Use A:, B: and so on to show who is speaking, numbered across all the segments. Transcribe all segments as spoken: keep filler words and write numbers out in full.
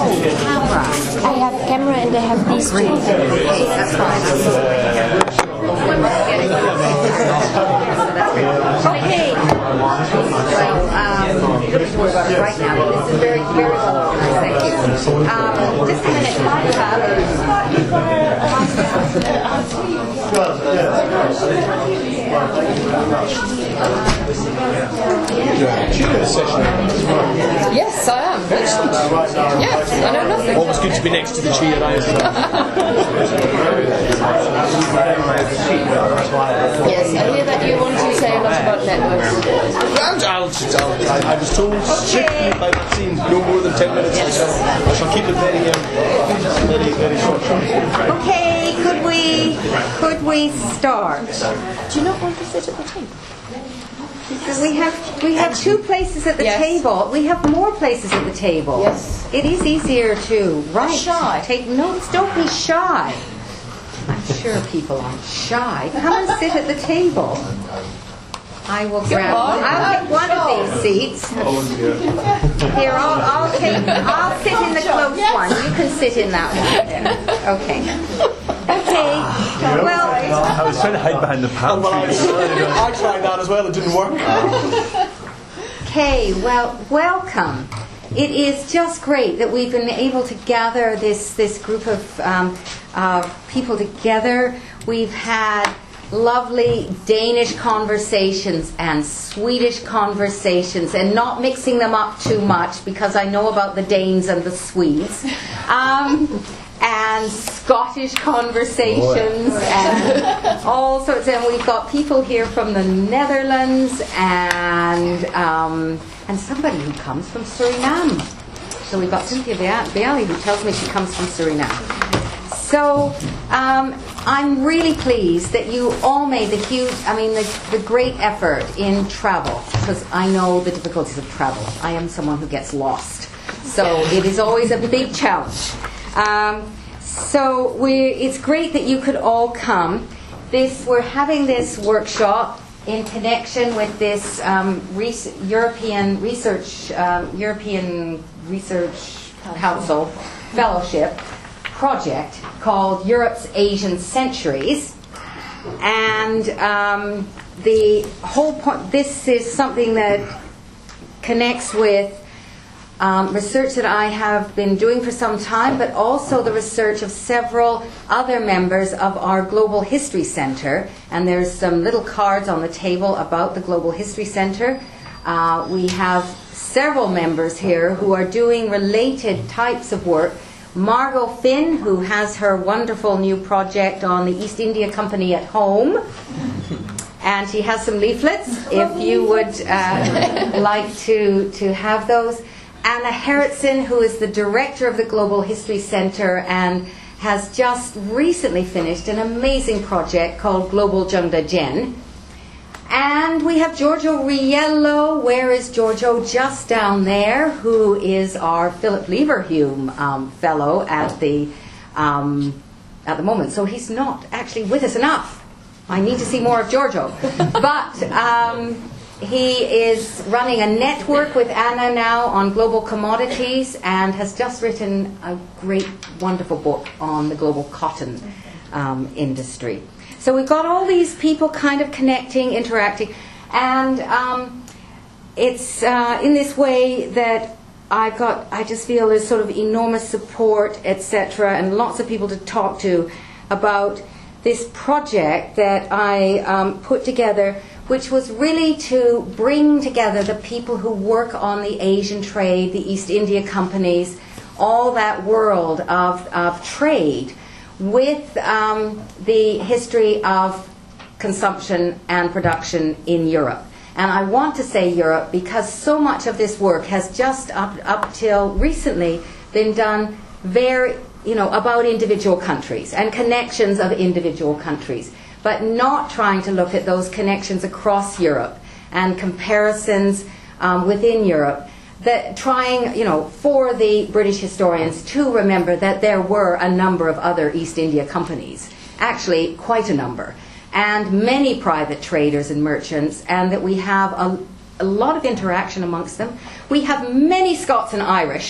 A: camera.
B: I have a camera and I have these two.
A: That's fine. Okay. Well, um, you don't have to worry about it right now. This is very, very well organized. Thank you. Um, just a minute. I
C: Yes, I am. Excellent. Yes, I know nothing.
D: Always good to be next to the chair, I
C: Yes, I hear that you want to say a lot about networks.
D: And I'll, I'll, I, I was told strictly by Maxine, no more than ten minutes, so I shall keep it very, um, very, very short.
A: Okay, could we, could we start?
C: Do you not want to sit at the table?
A: Because we have we have two places at the
C: Yes.
A: table. We have more places at the table.
C: Yes.
A: It is easier to right.
C: Shy.
A: Take notes. Don't be shy. I'm sure people aren't shy. Come and sit at the table. I will grab.
C: on.
A: I'll take one of these seats. Here, I'll, I'll take. I'll sit in the close one. You can sit in that one. Okay. Okay. Well.
E: I was trying to hide behind the
D: Well, I,
E: pantry.
D: I tried that as well, it didn't work.
A: Okay, well, welcome. It is just great that we've been able to gather this, this group of um, uh, people together. We've had lovely Danish conversations and Swedish conversations, and not mixing them up too much because I know about the Danes and the Swedes. Um, and Scottish conversations and all sorts. And we've got people here from the Netherlands and um, and somebody who comes from Suriname. So we've got Cynthia Bialy who tells me she comes from Suriname. So um, I'm really pleased that you all made the huge, I mean the, the great effort in travel, because I know the difficulties of travel. I am someone who gets lost. So it is always a big challenge. Um, so we, it's great that you could all come. This, we're having this workshop in connection with this um, res- European Research um, European Research Council Fellowship project called Europe's Asian Centuries, and um, the whole point. This is something that connects with Um, research that I have been doing for some time, but also the research of several other members of our Global History Center. And there's some little cards on the table about the Global History Center. Uh, we have several members here who are doing related types of work. Margot Finn, who has her wonderful new project on the East India Company at home. And she has some leaflets, if you would uh, like to, to have those. Anna Herritzen, who is the director of the Global History Center and has just recently finished an amazing project called Global Jungda Jen. And we have Giorgio Riello. Where is Giorgio? Just down there, who is our Philip Leverhulme um, fellow at the um, at the moment. So he's not actually with us enough. I need to see more of Giorgio. But um, he is running a network with Anna now on global commodities and has just written a great, wonderful book on the global cotton um, industry. So we've got all these people kind of connecting, interacting, and um, it's uh, in this way that I've got, I just feel there's sort of enormous support, et cetera, and lots of people to talk to about this project that I um, put together, which was really to bring together the people who work on the Asian trade, the East India companies, all that world of, of trade, with um, the history of consumption and production in Europe. And I want to say Europe because so much of this work has just up, up till recently been done very, you know, about individual countries and connections of individual countries, but not trying to look at those connections across Europe and comparisons um, within Europe. That trying, you know, for the British historians to remember that there were a number of other East India companies, actually quite a number, and many private traders and merchants, and that we have a, a lot of interaction amongst them. We have many Scots and Irish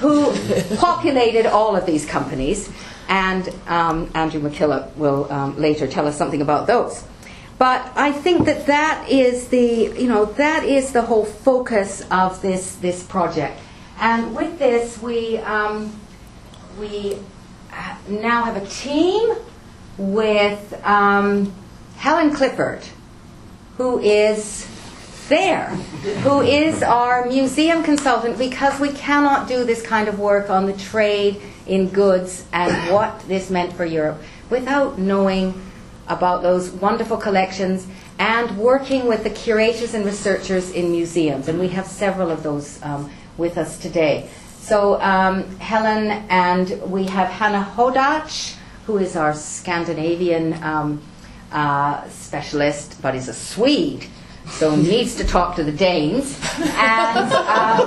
A: who populated all of these companies, and um, Andrew McKillop will um, later tell us something about those. But I think that that is the, you know, that is the whole focus of this this project. And with this, we um, we now have a team with um, Helen Clifford, who is there, who is our museum consultant, because we cannot do this kind of work on the trade in goods and what this meant for Europe without knowing about those wonderful collections and working with the curators and researchers in museums. And we have several of those um, with us today. So um, Helen, and we have Hannah Hodach, who is our Scandinavian um, uh, specialist, but is a Swede, so needs to talk to the Danes. And, um,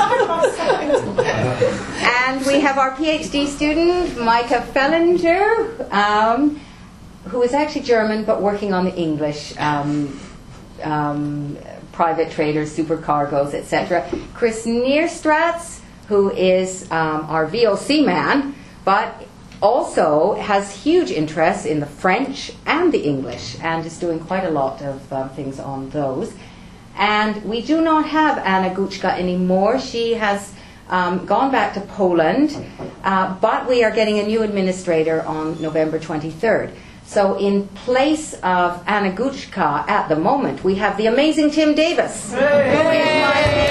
A: and we have our PhD student, Micah Fellinger, um, who is actually German but working on the English, um, um, private traders, supercargos, et cetera. Chris Neerstrats, who is um, our V O C man, but also has huge interest in the French and the English, and is doing quite a lot of um, things on those. And we do not have Anna Guczka anymore. She has um, gone back to Poland, uh, but we are getting a new administrator on November twenty-third. So in place of Anna Guczka at the moment, we have the amazing Tim Davis, hey. who is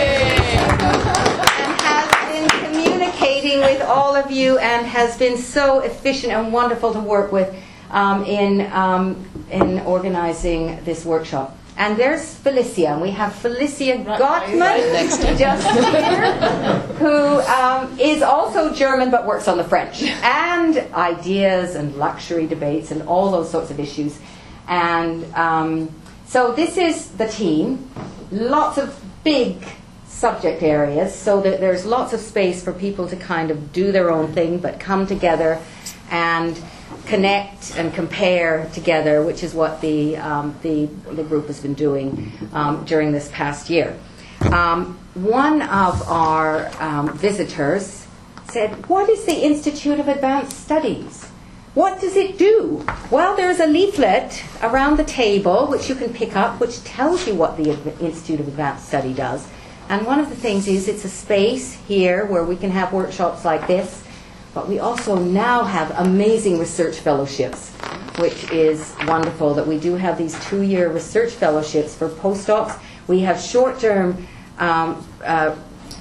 A: my and has been communicating with all of you and has been so efficient and wonderful to work with um, in, um, in organizing this workshop. And there's Felicia, and we have Felicia Gottman, right just here, who um, is also German but works on the French, and ideas and luxury debates and all those sorts of issues. And um, so this is the team, lots of big subject areas, so that there's lots of space for people to kind of do their own thing, but come together and connect and compare together, which is what the um, the, the group has been doing um, during this past year. Um, one of our um, visitors said, "What is the Institute of Advanced Studies? What does it do?" Well, there's a leaflet around the table which you can pick up, which tells you what the Institute of Advanced Study does. And one of the things is it's a space here where we can have workshops like this. But we also now have amazing research fellowships, which is wonderful that we do have these two-year research fellowships for postdocs. We have short-term um, uh,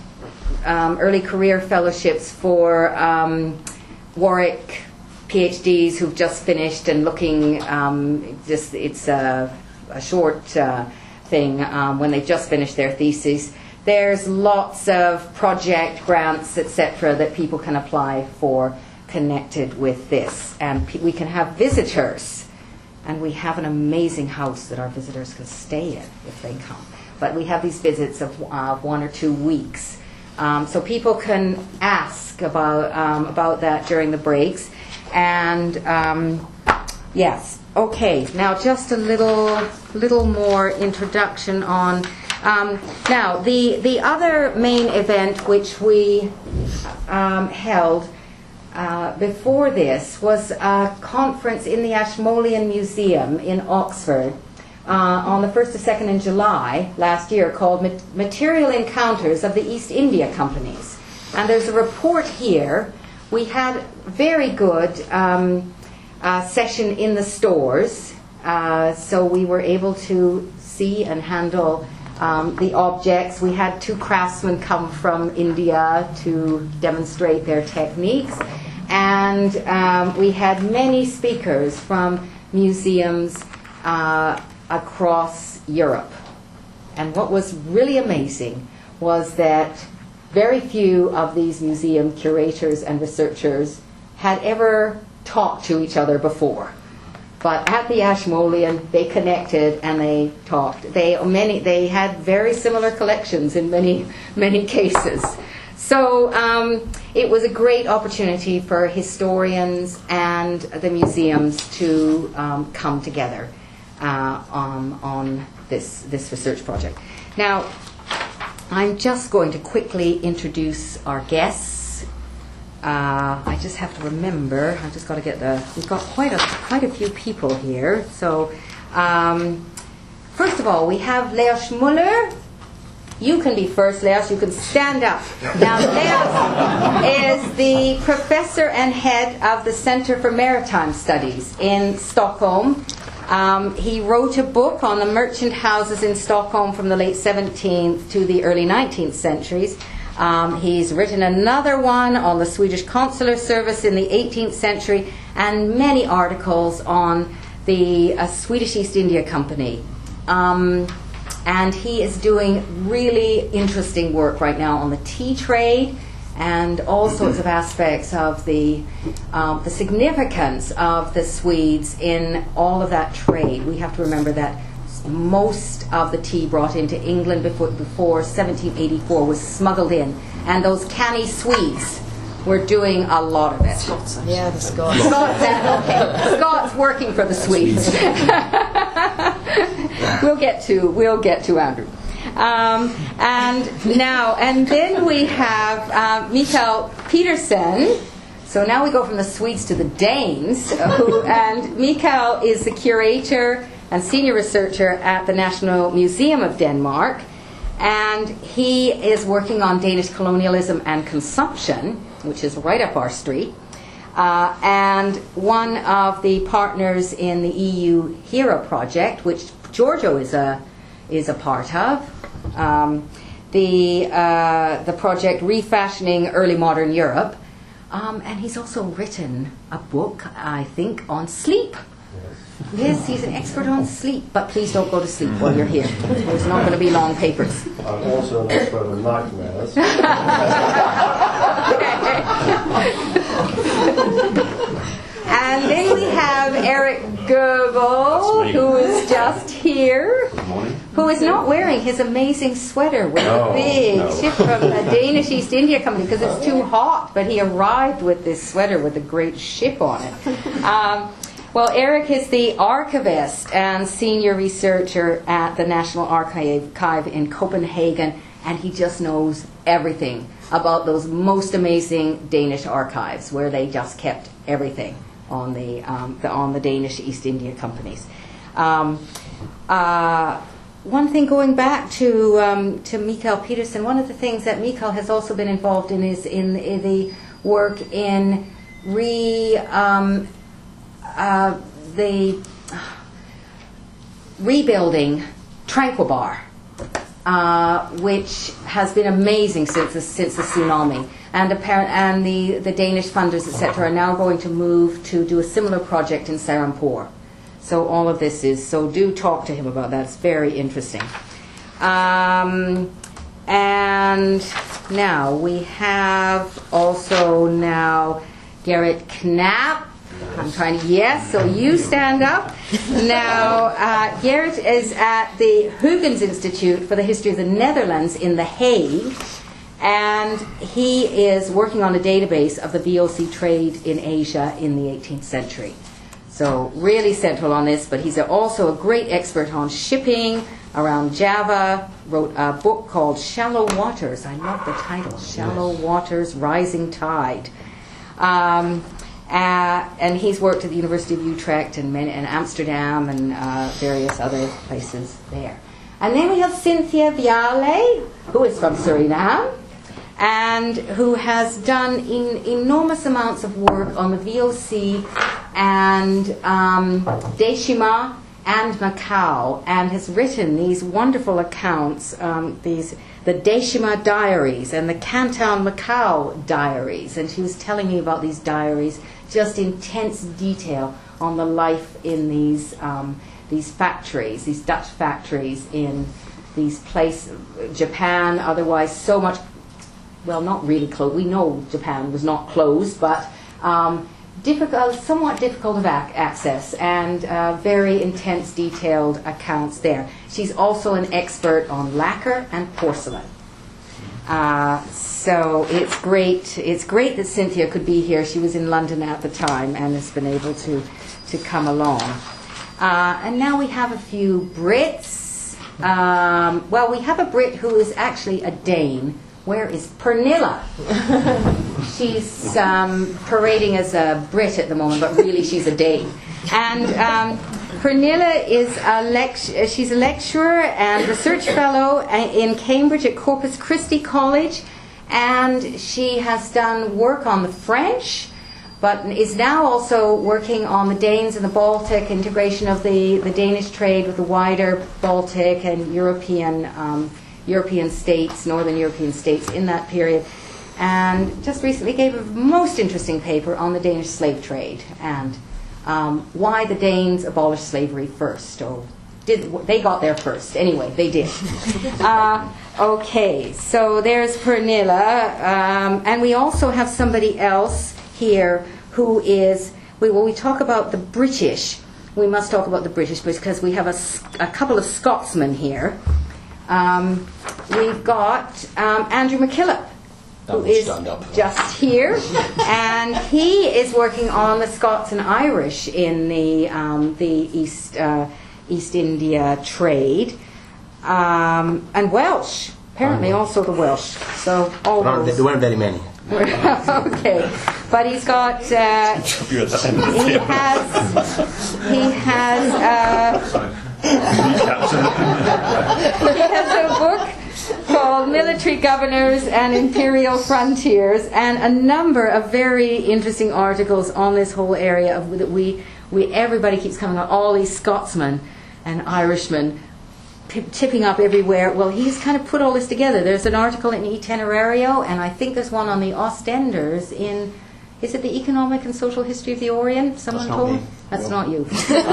A: um, early career fellowships for um, Warwick PhDs who've just finished and looking, um, just it's a, a short uh, thing um, when they've just finished their thesis. There's lots of project grants, et cetera, that people can apply for connected with this. And pe- we can have visitors. And we have an amazing house that our visitors can stay in if they come. But we have these visits of uh, one or two weeks. Um, so people can ask about, um, about that during the breaks. And um, yes, okay. Now just a little, little more introduction on... Um, now, the, the other main event which we um, held uh, before this was a conference in the Ashmolean Museum in Oxford uh, on the first to second in July last year, called Material Encounters of the East India Companies. And there's a report here. We had very good um, uh, session in the stores, uh, so we were able to see and handle Um, the objects. We had two craftsmen come from India to demonstrate their techniques, and um, we had many speakers from museums uh, across Europe. And what was really amazing was that very few of these museum curators and researchers had ever talked to each other before. But at the Ashmolean, they connected and they talked. They many they had very similar collections in many many cases. So um, it was a great opportunity for historians and the museums to um, come together uh, on on this this research project. Now, I'm just going to quickly introduce our guests. Uh, I just have to remember. I've just got to get the. We've got quite a quite a few people here. So, um, first of all, we have Leos Muller. You can be first, Leos. You can stand up. Now, Leos is the professor and head of the Center for Maritime Studies in Stockholm. Um, he wrote a book on the merchant houses in Stockholm from the late seventeenth to the early nineteenth centuries. Um, he's written another one on the Swedish consular service in the eighteenth century, and many articles on the uh, Swedish East India Company. Um, and he is doing really interesting work right now on the tea trade and all sorts of aspects of the um, the significance of the Swedes in all of that trade. We have to remember that most of the tea brought into England before, before seventeen eighty-four was smuggled in, and those canny Swedes were doing a lot of it.
C: Scots, yeah, the Scots.
A: Scots, okay. Scots working for the Swedes. we'll get to we'll get to Andrew. Um, and now and then we have uh, Mikael Petersen. So now we go from the Swedes to the Danes, who, and Mikael is the curator and senior researcher at the National Museum of Denmark, and he is working on Danish colonialism and consumption, which is right up our street, uh, and one of the partners in the E U HERA project, which Giorgio is a is a part of, um, the uh, the project Refashioning Early Modern Europe, um, and he's also written a book, I think, on sleep. Yes, he's an expert on sleep, but please don't go to sleep while you're here. There's not going to be long papers.
E: I'm also an expert on nightmares.
A: And then we have Eric Goebel, who is just here, who is not wearing his amazing sweater with
E: No,
A: a big
E: no.
A: ship from the Danish East India Company because it's too hot, but he arrived with this sweater with a great ship on it. Um, Well, Eric is the archivist and senior researcher at the National Archive in Copenhagen, and he just knows everything about those most amazing Danish archives where they just kept everything on the, um, the on the Danish East India Companies. Um, uh, one thing going back to um, to Mikael Petersen, one of the things that Mikael has also been involved in is in, in the work in re. Um, Uh, the rebuilding Tranquebar, uh, which has been amazing since the, since the tsunami, and apparent, and the, the Danish funders, et cetera, are now going to move to do a similar project in Serampore. So all of this is, so do talk to him about that. It's very interesting. Um, and now we have also now Gerrit Knapp. I'm trying to, yes, so you stand up. Now, uh, Gerrit is at the Huygens Institute for the History of the Netherlands in The Hague, and he is working on a database of the V O C trade in Asia in the eighteenth century. So really central on this, but he's also a great expert on shipping around Java, wrote a book called Shallow Waters. I love the title, Shallow Waters, Rising Tide. Um, Uh, and he's worked at the University of Utrecht and, and Amsterdam and uh, various other places there. And then we have Cynthia Viale, who is from Suriname, and who has done in enormous amounts of work on the V O C and um, Decima and Macau, and has written these wonderful accounts, um, these the Decima diaries and the Canton Macau diaries. And she was telling me about these diaries, just intense detail on the life in these um, these factories, these Dutch factories in these places, Japan, otherwise so much, well, not really closed. We know Japan was not closed, but um, difficult, somewhat difficult of ac- access, and uh, very intense, detailed accounts there. She's also an expert on lacquer and porcelain. Uh, so it's great. It's great that Cynthia could be here. She was in London at the time and has been able to to come along. Uh, and now we have a few Brits. Um, well, we have a Brit who is actually a Dane where is Pernilla? She's um, parading as a Brit at the moment, but really she's a Dane. And um, Pernilla is a lect- she's a lecturer and research fellow in Cambridge at Corpus Christi College, and she has done work on the French, but is now also working on the Danes and the Baltic, integration of the, the Danish trade with the wider Baltic and European um, European states, Northern European states in that period. And just recently gave a most interesting paper on the Danish slave trade and um, why the Danes abolished slavery first. Or did they got there first? Anyway, they did. uh, okay, so there's Pernilla. Um, and we also have somebody else here who is, we, when we talk about the British, we must talk about the British because we have a, a couple of Scotsmen here. Um, we've got um, Andrew McKillop, who is just here, and he is working on the Scots and Irish in the um, the East uh, East India trade, um, and Welsh. Apparently, also the Welsh. So all
D: There aren't,
A: those.
D: there weren't very many.
A: Okay, but he's got. Uh, he has. He has. Uh, he has a book called Military Governors and Imperial Frontiers, and a number of very interesting articles on this whole area of that we we everybody keeps coming on, all these Scotsmen and Irishmen p- tipping up everywhere. Well, he's kind of put all this together. There's an article in Itinerario, and I think there's one on the Ostenders in. Is it the Economic and Social History of the Orient? Someone
D: That's not
A: told
D: me.
A: me? That's
D: No.
A: not you.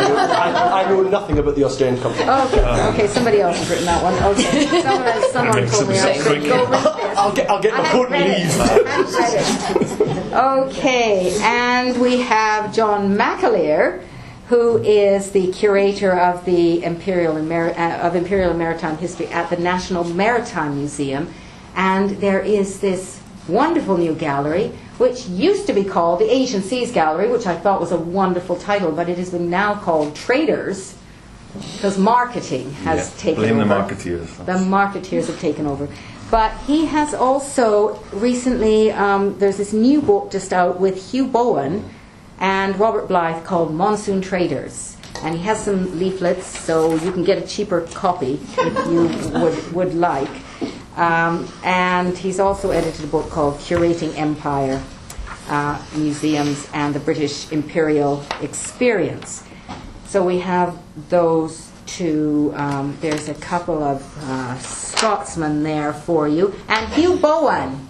D: I, I know nothing about the Ostend Company.
A: Okay, okay, somebody else has written that one. Okay, someone, else, someone told me I should go over this.
D: I'll get, I'll get
A: I
D: my
A: have
D: coat and
A: read it.
D: leave.
A: I have read it. Okay, and we have John McAleer, who is the curator of the Imperial and Mar- uh, of Imperial and Maritime History at the National Maritime Museum, and there is this wonderful new gallery, which used to be called the Asian Seas Gallery, which I thought was a wonderful title, but it has been now called Traders, because marketing has
F: Yeah,
A: taken
F: blame
A: over.
F: the marketeers.
A: The marketeers have taken over. But he has also recently, um, there's this new book just out with Hugh Bowen and Robert Blythe called Monsoon Traders. And he has some leaflets, so you can get a cheaper copy if you would, would like. Um, and he's also edited a book called Curating Empire, uh, Museums and the British Imperial Experience. So we have those two. Um, there's a couple of uh, Scotsmen there for you. And Hugh Bowen,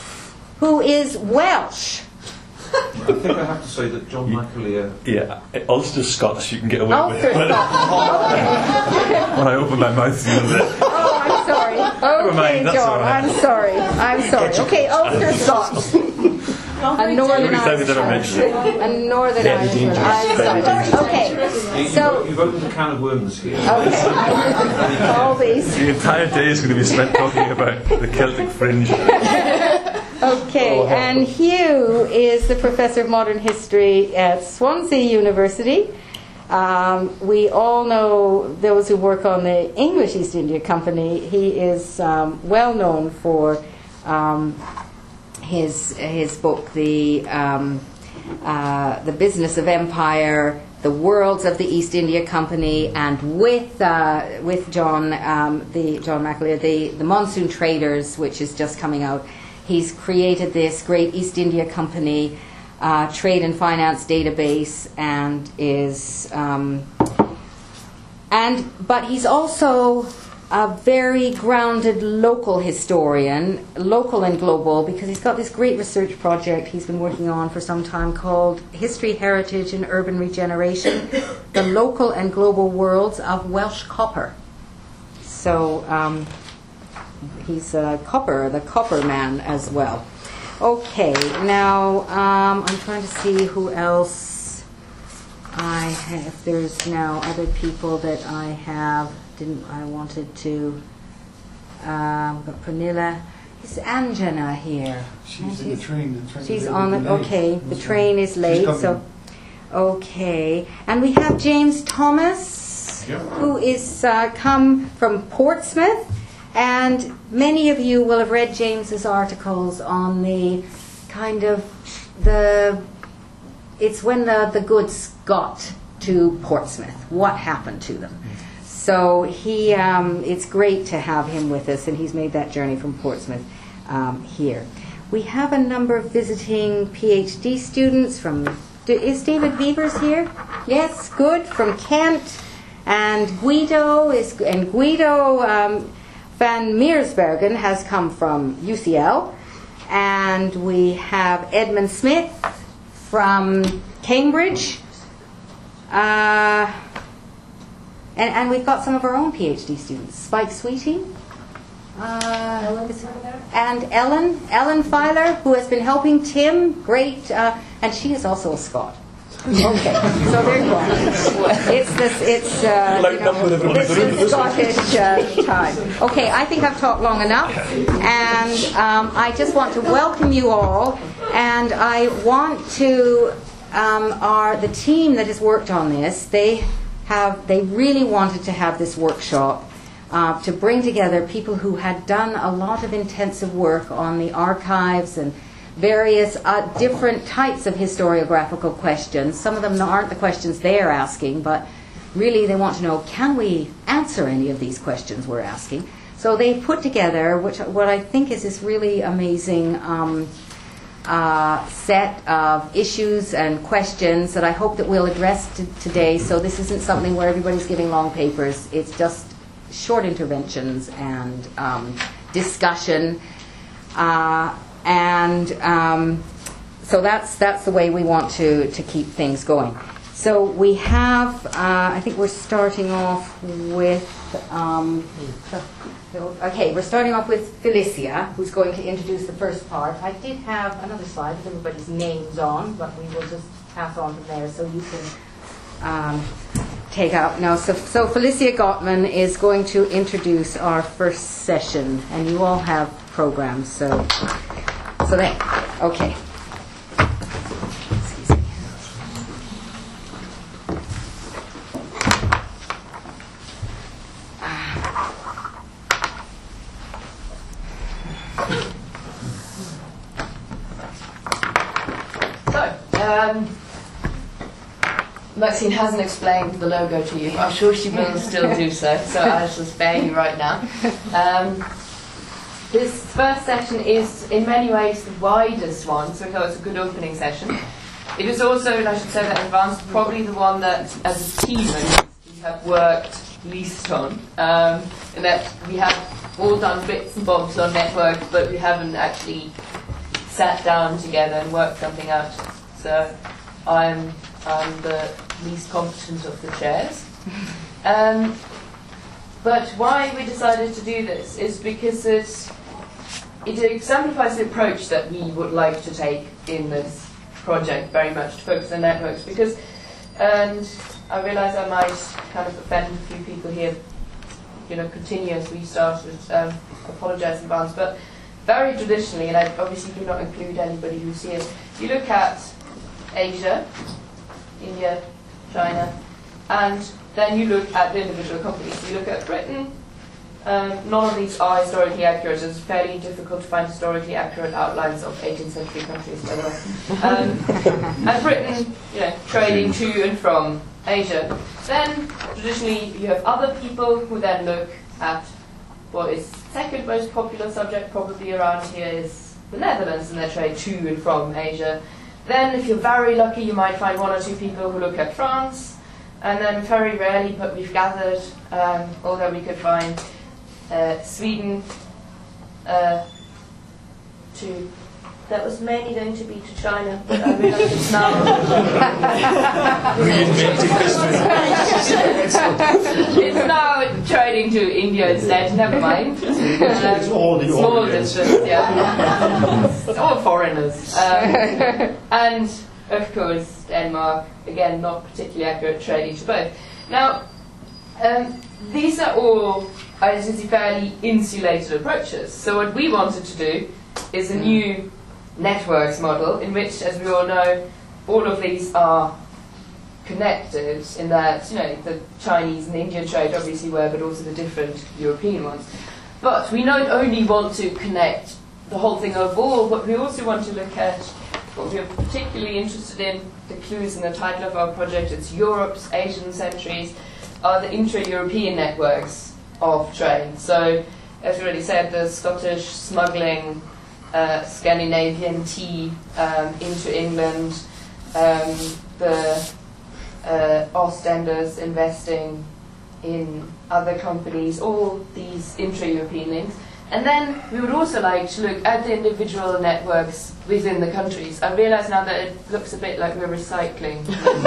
A: who is Welsh.
G: I think I have to say that John McAleer.
F: Yeah, Ulster Scots you can get away
A: Ulster
F: with.
A: Scots. Okay.
F: When I open my mouth, you know that.
A: Oh, I'm sorry. Okay,
F: mind, that's
A: John,
F: all right.
A: I'm sorry. I'm sorry. Okay, Ulster Scots. A Northern
F: Every time you've ever
A: Irishman.
F: mentioned it.
A: A Northern
D: Very
A: Irishman.
D: dangerous,
A: I'm
D: very
A: sorry. Okay,
G: You've,
A: so
G: you've opened a can of worms here.
A: okay. All these.
F: The entire day is going to be spent talking about the Celtic fringe.
A: Okay, and Hugh is the professor of modern history at Swansea University. Um, we all know those who work on the English East India Company. He is um, well known for um, his his book, the um, uh, the Business of Empire, the Worlds of the East India Company, and with uh, with John um, the John McAleer, the the Monsoon Traders, which is just coming out. He's created this great East India Company uh, trade and finance database, and is um, and but he's also a very grounded local historian, local and global, because he's got this great research project he's been working on for some time called History, Heritage and Urban Regeneration, the Local and Global Worlds of Welsh Copper. So um, he's a copper, the copper man as well. Okay, now um, I'm trying to see who else I have. If there's now other people that I have, didn't I wanted to. Um, got Pernilla. Is Anjana here?
E: She's in the train. The train
A: She's
E: is
A: on the.
E: late.
A: Okay, the train is
E: She's
A: late,
E: coming.
A: so. Okay, and we have James Thomas,
E: Yeah.
A: who is uh, come from Portsmouth, And many of you will have read James's articles on the kind of the, it's when the, the goods got to Portsmouth, what happened to them. So he, um, it's great to have him with us, and he's made that journey from Portsmouth um, here. We have a number of visiting PhD students from, is David Beavers here? Yes, good, from Kent. And Guido is, and Guido um, van Meersbergen has come from U C L. And we have Edmund Smith from Cambridge. Uh, and, and we've got some of our own PhD students. Spike Sweetie. Uh, and Ellen, Ellen Filer, who has been helping Tim. Great. Uh, and she is also a Scot. Okay, so there you are. It's this, it's, uh, you know, this is Scottish uh, time. Okay, I think I've talked long enough, and um, I just want to welcome you all, and I want to, um, our, the team that has worked on this, they have, they really wanted to have this workshop uh, to bring together people who had done a lot of intensive work on the archives and various uh, different types of historiographical questions. Some of them aren't the questions they're asking, but really they want to know, can we answer any of these questions we're asking? So they put together which, what I think is this really amazing um, uh, set of issues and questions that I hope that we'll address t- today. So this isn't something where everybody's giving long papers. It's just short interventions and um, discussion. Uh, And um, so that's that's the way we want to, to keep things going. So we have, uh, I think we're starting off with, um, okay, we're starting off with Felicia, who's going to introduce the first part. I did have another slide with everybody's names on, but we will just pass on from there so you can um, take out. No, so, so Felicia Gottman is going to introduce our first session, and you all have programs, so... So there, okay. Excuse me.
C: So, um, Maxine hasn't explained the logo to you. I'm sure she will still do so, so I shall spare you right now. Um, This first session is in many ways the widest one, so it's a good opening session. It is also, and I should say that in advance, probably the one that as a team we have worked least on. Um, in that we have all done bits and bobs on networks, but we haven't actually sat down together and worked something out. So I'm, I'm the least competent of the chairs. Um, but why we decided to do this is because it's It exemplifies the approach that we would like to take in this project, very much to focus on networks, because, and I realise I might kind of offend a few people here, you know, continue as we started, um, apologise in advance, but very traditionally, and I obviously do not include anybody who's here, you look at Asia, India, China, and then you look at the individual companies. You look at Britain. Um, none of these are historically accurate. It's fairly difficult to find historically accurate outlines of eighteenth century countries, by the way. Um, and Britain, you know, trading to and from Asia. Then, traditionally, you have other people who then look at what is second most popular subject probably around here is the Netherlands and their trade to and from Asia. Then, if you're very lucky, you might find one or two people who look at France. And then, very rarely, but we've gathered, um, although we could find Uh, Sweden, uh, to that was mainly going to be to China, but I realise it's now
D: Reinventing history.
C: it's now trading to India instead. Never mind. Um,
E: It's all the
C: small
E: audience.
C: distance, yeah. It's all foreigners, um, and of course Denmark. Again, not particularly accurate trading to both. Now, um, these are all, I would say, fairly insulated approaches. So what we wanted to do is a new networks model in which, as we all know, all of these are connected in that, you know, the Chinese and Indian trade obviously were, but also the different European ones. But we not only want to connect the whole thing overall, but we also want to look at what we are particularly interested in. The clues in the title of our project, it's Europe's Asian Centuries, are the intra-European networks of trade. So, as we already said, the Scottish smuggling uh, Scandinavian tea um, into England, um, the uh, Ostenders investing in other companies, all these intra-European links. And then we would also like to look at the individual networks within the countries. I realise now that it looks a bit like we're recycling.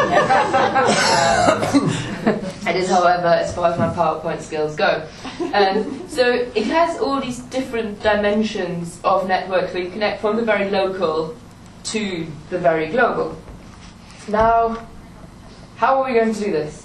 C: um, it is, however, as far as my PowerPoint skills go. Um, so it has all these different dimensions of networks where you connect from the very local to the very global. Now, how are we going to do this?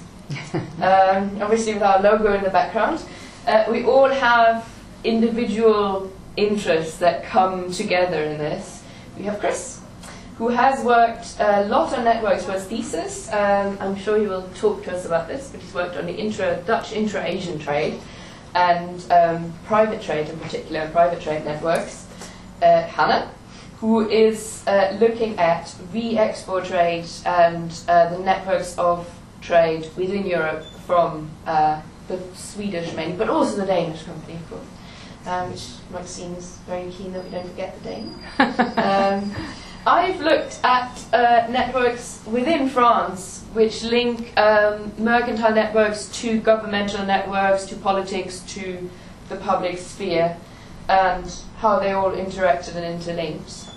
C: Um, obviously with our logo in the background. Uh, we all have individual interests that come together in this. We have Chris, who has worked a lot on networks for his thesis. Um, I'm sure he will talk to us about this, but he's worked on the intra, Dutch intra-Asian trade and um, private trade in particular, and private trade networks. Uh, Hannah, who is uh, looking at re-export trade and uh, the networks of trade within Europe from uh, the Swedish mainly, but also the Danish company, of course. Um, which Maxine is very keen that we don't forget the Dane. um, I've looked at uh, networks within France which link um, mercantile networks to governmental networks, to politics, to the public sphere, and how they all interacted and interlinked.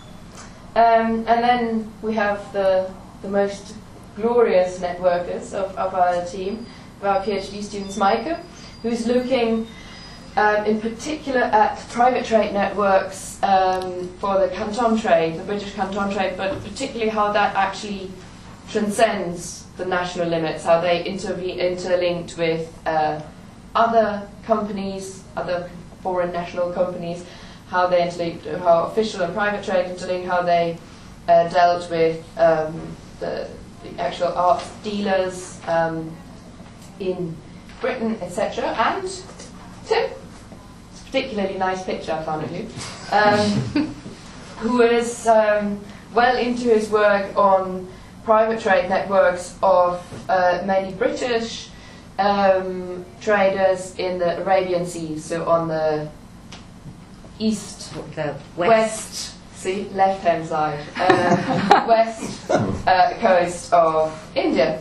C: Um, and then we have the, the most glorious networkers of, of our team, of our PhD students, Maike, who's looking Um, in particular at private trade networks um, for the canton trade, the British canton trade, but particularly how that actually transcends the national limits, how they interve- interlinked with uh, other companies, other foreign national companies, how they interlinked, how official and private trade interlinked, how they uh, dealt with um, the, the actual arts dealers um, in Britain, et cetera. And Tim, it's a particularly nice picture I found of you, um, who is um, well into his work on private trade networks of uh, mainly British um, traders in the Arabian Sea, so on the east,
A: The
C: west,
A: west.
C: see, left-hand side, uh, west uh, coast of India.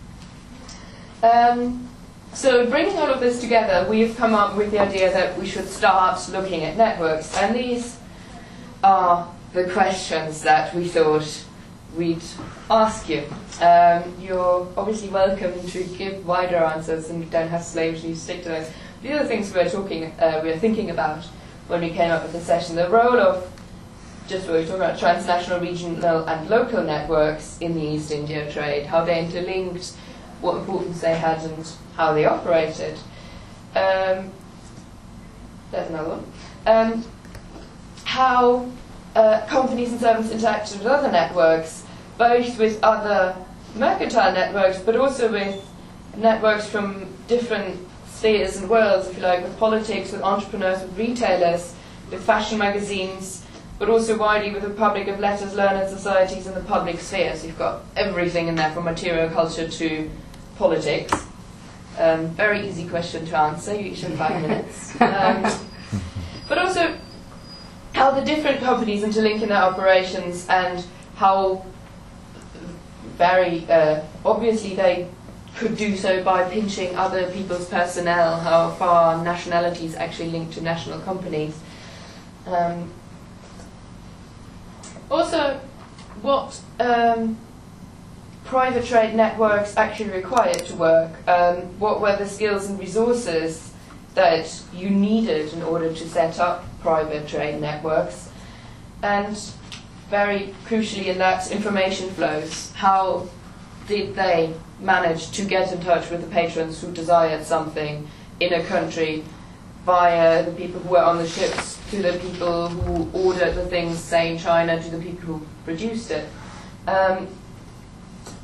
C: Um, So bringing all of this together, we've come up with the idea that we should start looking at networks. And these are the questions that we thought we'd ask you. Um, you're obviously welcome to give wider answers, and you don't have to slaves stick to those. The other things we were talking, uh, we were thinking about when we came up with the session, the role of, just what we were talking about, transnational, regional and local networks in the East India trade, how they interlinked, what importance they had, and how they operated. Um, there's another one. Um, how uh, companies and servants interacted with other networks, both with other mercantile networks, but also with networks from different spheres and worlds, if you like, with politics, with entrepreneurs, with retailers, with fashion magazines, but also widely with the public of letters, learned societies, and the public sphere. So you've got everything in there, from material culture to politics. Um, very easy question to answer, you each have five minutes. Um, but also how the different companies interlink in their operations, and how very uh, obviously they could do so by pinching other people's personnel, how far nationalities actually link to national companies. Um, also, what um, private trade networks actually required to work. Um, what were the skills and resources that you needed in order to set up private trade networks? And very crucially in that, information flows. How did they manage to get in touch with the patrons who desired something in a country, via the people who were on the ships, to the people who ordered the things, say in China, to the people who produced it? Um,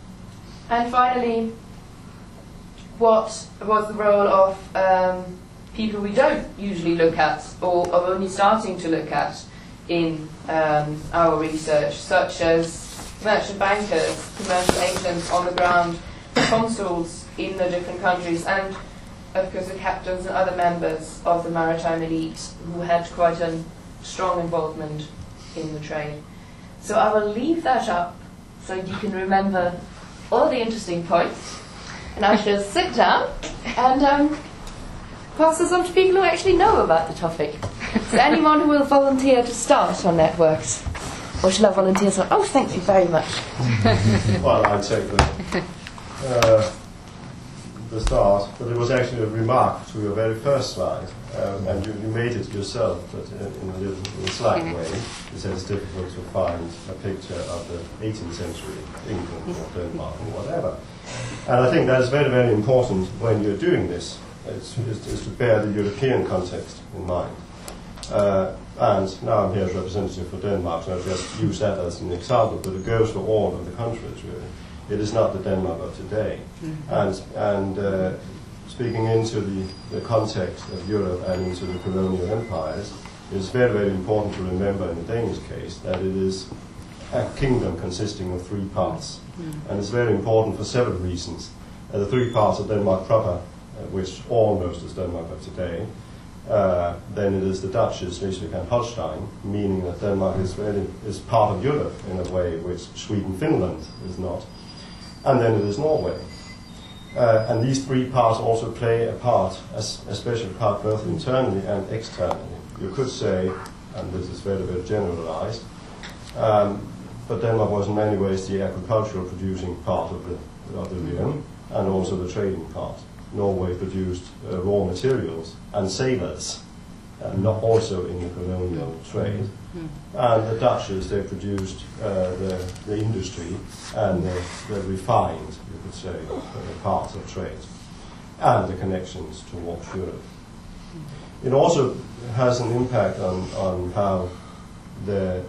C: And finally, what was the role of um, people we don't usually look at or are only starting to look at in um, our research, such as merchant bankers, commercial agents on the ground, consuls in the different countries, and of course the captains and other members of the maritime elite who had quite a strong involvement in the trade. So I will leave that up so you can remember all the interesting points, and I shall sit down and um, pass this on to people who actually know about the topic. Is there anyone who will volunteer to start on networks? Or shall I volunteer? So, oh, thank you very much.
E: Well, I'd take the, uh, the start, but it was actually a remark to your very first slide, um, and you, you made it yourself, but in, in a little in a slight way. You said it's difficult to find a picture of the eighteenth century England or Denmark or whatever. And I think that is very, very important when you're doing this, is, is, is to bear the European context in mind. Uh, and now I'm here as representative for Denmark, so I'll just use that as an example, but it goes for all of the countries, really. It is not the Denmark of today. Mm-hmm. And, and uh, speaking into the, the context of Europe and into the colonial empires, it's very, very important to remember in the Danish case that it is a kingdom consisting of three parts. Mm-hmm. And it's very important for several reasons. Uh, the three parts of Denmark proper, uh, which almost is Denmark of today. Uh, then it is the Duchies, Schleswig and Holstein, meaning that Denmark is, really, is part of Europe in a way which Sweden, Finland is not. And then it is Norway. Uh, and these three parts also play a part, a, a special part, both internally and externally. You could say, and this is very, very generalized, um, but Denmark was in many ways the agricultural producing part of the, of the realm, and also the trading part. Norway produced uh, raw materials and sailors, uh, not also in the colonial trade. Mm. And the Dutchess, they produced uh, the, the industry and the, the refined, you could say, uh, parts of trade, and the connections towards Europe. Mm. It also has an impact on, on how the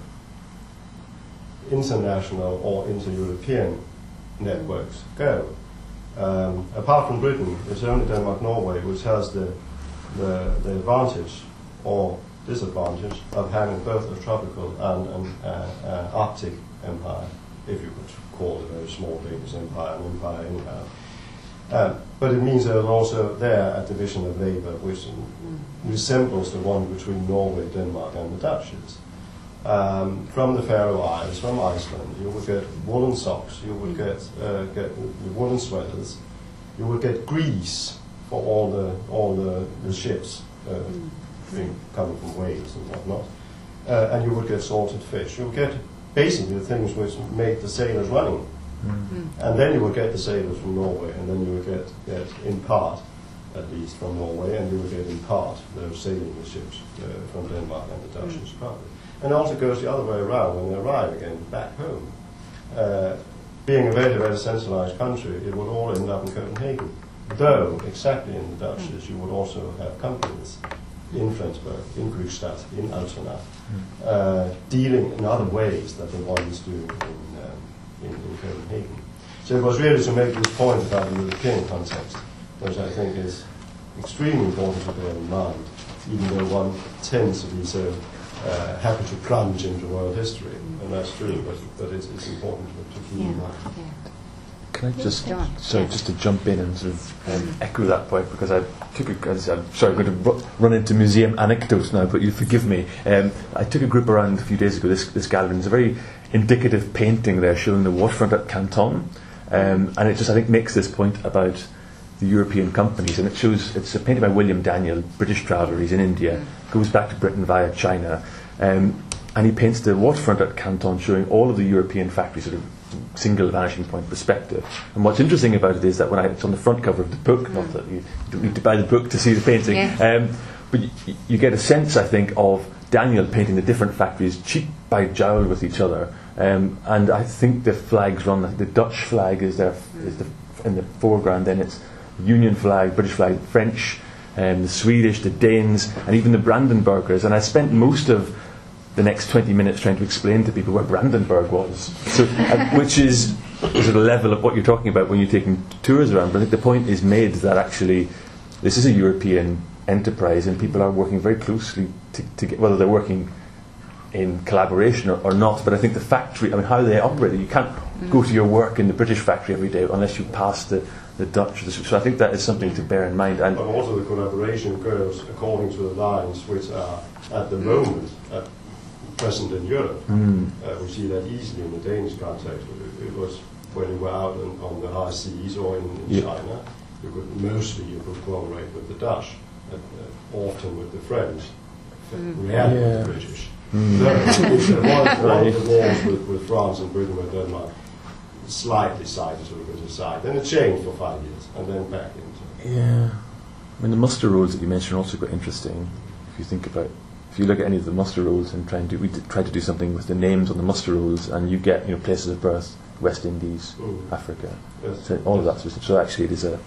E: international or inter-European networks go. Um, apart from Britain, it's only Denmark-Norway which has the, the, the advantage or disadvantage of having both a tropical and an uh, uh, Arctic empire, if you could call it a very small Danish empire, an empire anyhow. Um, but it means there's also there a division of labour which mm. resembles the one between Norway, Denmark and the Dutchies. Um, from the Faroe Isles, from Iceland, you would get woolen socks, you would get, uh, get the woolen sweaters, you would get grease for all the all the, the ships uh, mm. being, coming from Wales and whatnot, uh, and you would get salted fish. You would get basically the things which made the sailors running, mm. and then you would get the sailors from Norway, and then you would get, get in part, at least from Norway, and you would get in part those sailing the ships uh, from Denmark and the Dutchies mm. probably. And it also goes the other way around when they arrive again back home. Uh, being a very, very centralized country, it would all end up in Copenhagen. Though, exactly in the Dutchies, you would also have companies in Flensburg, in Krykstad, in Altona, uh, dealing in other ways than the ones do in, um, in, in Copenhagen. So it was really to make this point about the European context, which I think is extremely important to bear in mind, even though one tends to be so Uh, happy to plunge into world history, and that's true, but, but it's, it's important to, to keep in mind.
F: Can I just, sorry, just to jump in and sort of um, echo that point, because I took a, I'm sorry, I'm going to ru- run into museum anecdotes now, but you forgive me. Um, I took a group around a few days ago, this, this gallery, and there's a very indicative painting there showing the waterfront at Canton, um, and it just, I think, makes this point about the European companies, and it shows, it's a painting by William Daniel, British traveller, he's in India, goes back to Britain via China, um, and he paints the waterfront at Canton showing all of the European factories, sort of single vanishing point perspective. And what's interesting about it is that when I, it's on the front cover of the book, mm. not that you don't need to buy the book to see the painting, yeah. um, but you, you get a sense, I think, of Daniel painting the different factories cheek by jowl with each other, um, and I think the flags run, the Dutch flag is there, is the, in the foreground, then it's Union flag, British flag, French, um, the Swedish, the Danes, and even the Brandenburgers. And I spent most of the next twenty minutes trying to explain to people where Brandenburg was, so, uh, which is is at a level of what you're talking about when you're taking tours around. But I think the point is made that actually this is a European enterprise, and people are working very closely to, to get, whether they're working in collaboration or, or not. But I think the factory, I mean, how they operate, you can't mm. go to your work in the British factory every day unless you pass the, the Dutch. So I think that is something to bear in mind. And
E: but also the collaboration goes according to the lines which are at the moment at present in Europe. Mm. Uh, we see that easily in the Danish context. It, it was when you were out on, on the high seas or in, in yeah. China, you could mostly you could cooperate with the Dutch, and, uh, often with the French, mm. rarely
F: yeah.
E: with the British. Mm. There was one of the wars with, with France and Britain and Denmark slightly sided to the British side. Then it changed for five years and then back into it.
F: Yeah. I mean, the muster rolls that you mentioned are also quite interesting. If you think about, if you look at any of the muster rolls and try and do, we did, try to do something with the names on the muster rolls, and you get, you know, places of birth, West Indies, mm. Africa,
E: yes.
F: so all of that sort of stuff. So actually it is a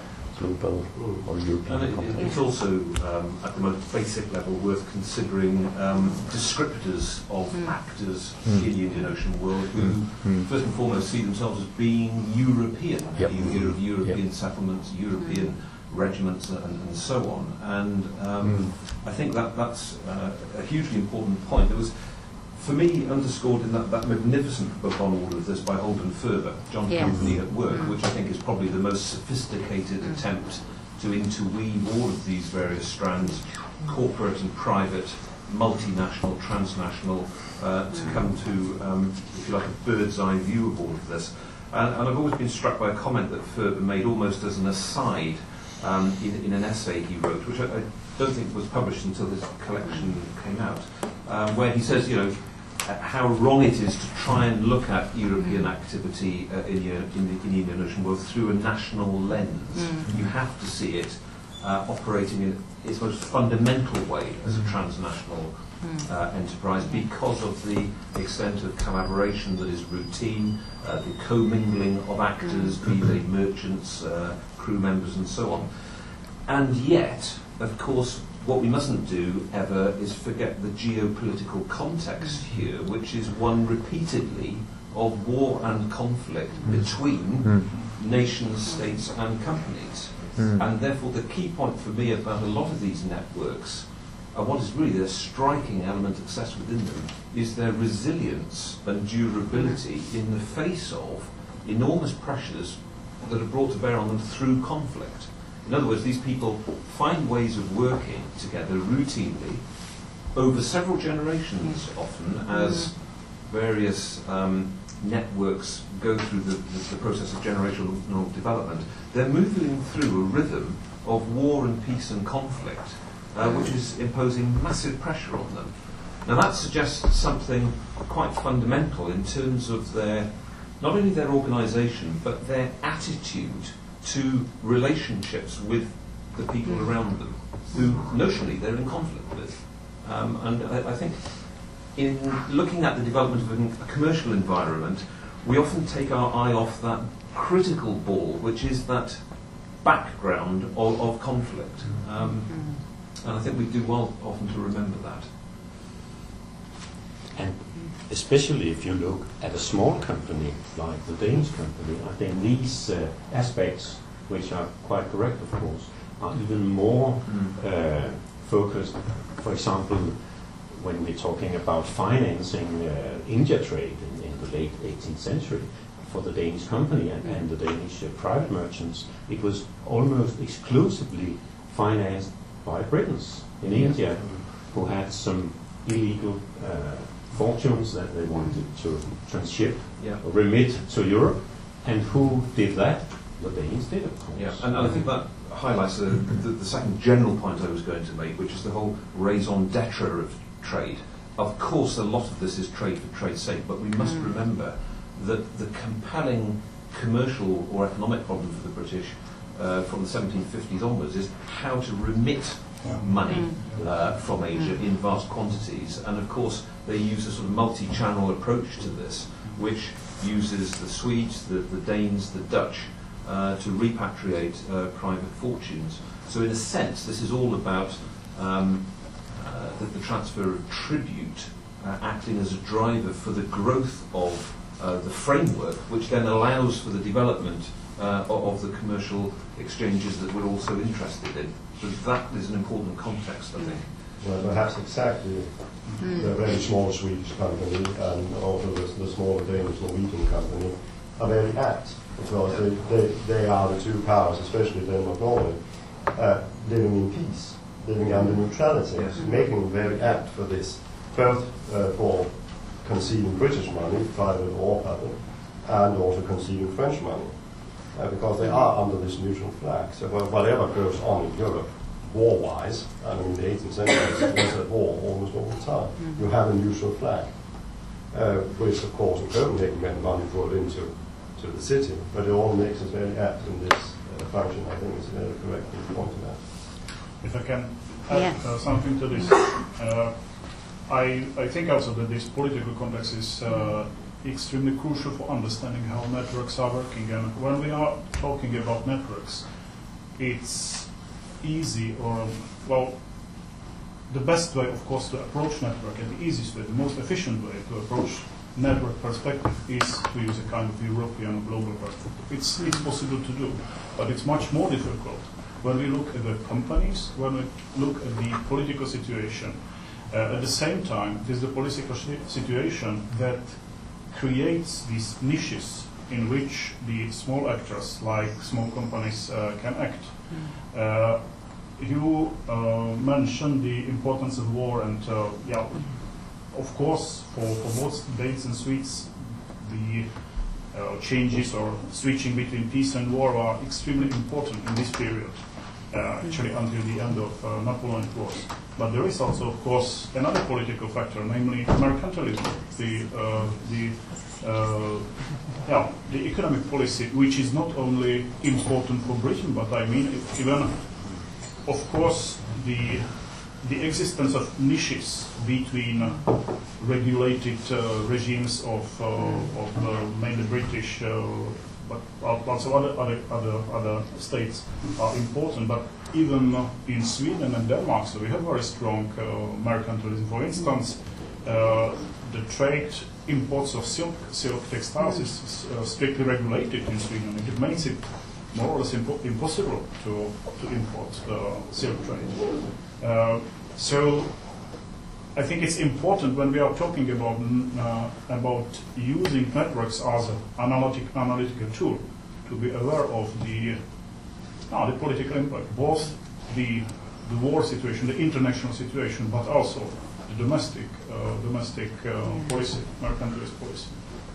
F: global
E: mm.
F: or European
G: And it, it, it's also, um, at the most basic level, worth considering um, descriptors of mm. actors mm. in the Indian Ocean world who, mm. first and foremost, see themselves as being European.
F: Yep.
G: You hear of European
F: yep.
G: settlements, European mm. regiments, and, and so on. And um, mm. I think that that's uh, a hugely important point. There was, for me, underscored in that, that magnificent book on all of this by Holden Ferber, John
A: Yes.
G: Company at Work,
A: Mm.
G: which I think is probably the most sophisticated mm. attempt to interweave all of these various strands, corporate and private, multinational, transnational, uh, to come to, um, if you like, a bird's eye view of all of this. And, and I've always been struck by a comment that Ferber made almost as an aside um, in, in an essay he wrote, which I, I don't think was published until this collection came out, um, where he says, you know, how wrong it is to try and look at European activity uh, in, the, in, the, in the Indian Ocean world through a national lens. Mm. You have to see it uh, operating in its most fundamental way as a transnational mm. uh, enterprise because of the extent of collaboration that is routine, uh, the commingling of actors, be they merchants, uh, crew members and so on. And yet, of course, what we mustn't do ever is forget the geopolitical context here, which is one repeatedly of war and conflict mm. between mm. nations, states and companies. Mm. And therefore the key point for me about a lot of these networks, and what is really their striking element of success within them, is their resilience and durability in the face of enormous pressures that are brought to bear on them through conflict. In other words, these people find ways of working together routinely over several generations often as various um, networks go through the, the, the process of generational development. They're moving through a rhythm of war and peace and conflict, uh, which is imposing massive pressure on them. Now that suggests something quite fundamental in terms of their, not only their organisation, but their attitude to relationships with the people mm. around them, who notionally they're in conflict with. Um, and I, I think in looking at the development of an, a commercial environment, we often take our eye off that critical ball, which is that background of, of conflict. Um, mm. And I think we do well often to remember that.
H: And especially if you look at a small company like the Danish company, I think these uh, aspects, which are quite correct of course, are even more mm. uh, focused. For example, when we're talking about financing uh, India trade in, in the late eighteenth century, for the Danish company and, and the Danish uh, private merchants, it was almost exclusively financed by Britons in India, who had some illegal uh, fortunes that they wanted to transship
G: yeah.
H: or remit to Europe. And who did that? The Danes did, of course.
G: Yeah, and I think that highlights the, the, the second general point I was going to make, which is the whole raison d'etre of trade. Of course, a lot of this is trade for trade's sake, but we must mm. remember that the compelling commercial or economic problem for the British uh, from the seventeen fifties onwards is how to remit money uh, from Asia in vast quantities. And of course, they use a sort of multi-channel approach to this, which uses the Swedes, the, the Danes, the Dutch, uh, to repatriate uh, private fortunes. So in a sense, this is all about um, uh, the, the transfer of tribute uh, acting as a driver for the growth of uh, the framework, which then allows for the development uh, of, of the commercial exchanges that we're also interested in. So that is an important context, I think.
E: Well, perhaps exactly.
A: Mm.
E: The very small Swedish company and also the, the smaller Danish Norwegian company are very apt because they, they, they are the two powers, especially Denmark Norway, uh, living in peace, living under neutrality,
G: Yes.
E: making them very apt for this, both uh, for concealing British money, private or public, and also concealing French money, uh, because they are under this neutral flag. So wh- whatever goes on in Europe, war-wise, I mean, in the eighteenth century was at war almost all the time. Mm-hmm. You have a neutral flag, uh, which of course in Copenhagen meant money brought into to the city, but it all makes us very apt in this uh, function. I think it's very correct to point to that.
I: If I can add
A: Yes.
I: uh, something to this, uh, I, I think also that this political context is uh, extremely crucial for understanding how networks are working. And when we are talking about networks, it's easy, or, well, the best way, of course, to approach network, and the easiest way, the most efficient way to approach network perspective is to use a kind of European or global perspective. It's, it's possible to do, but it's much more difficult when we look at the companies, when we look at the political situation. Uh, at the same time, it is the political situation that creates these niches in which the small actors, like small companies, uh, can act. Mm. Uh, you uh, mentioned the importance of war, and uh, yeah, of course, for, for both Danes and Swedes, the uh, changes or switching between peace and war are extremely important in this period, uh, actually until the end of uh, Napoleonic Wars. But there is also, of course, another political factor, namely mercantilism, the uh, the uh, yeah, the economic policy, which is not only important for Britain, but I mean even, of course, the the existence of niches between uh, regulated uh, regimes of uh, of uh, mainly British, uh, but also other other other other states are important. But even uh, in Sweden and Denmark, so we have very strong uh, mercantilism. For instance, uh, the trade imports of silk, silk textiles is uh, strictly regulated in Sweden. It makes it more or less impo impossible to to import uh, silk trade. Uh, so I think it's important when we are talking about uh, about using networks as an analytic, analytical tool to be aware of the uh, the political impact, both the the war situation, the international situation, but also the domestic uh, domestic uh, policy, mercantilist policy.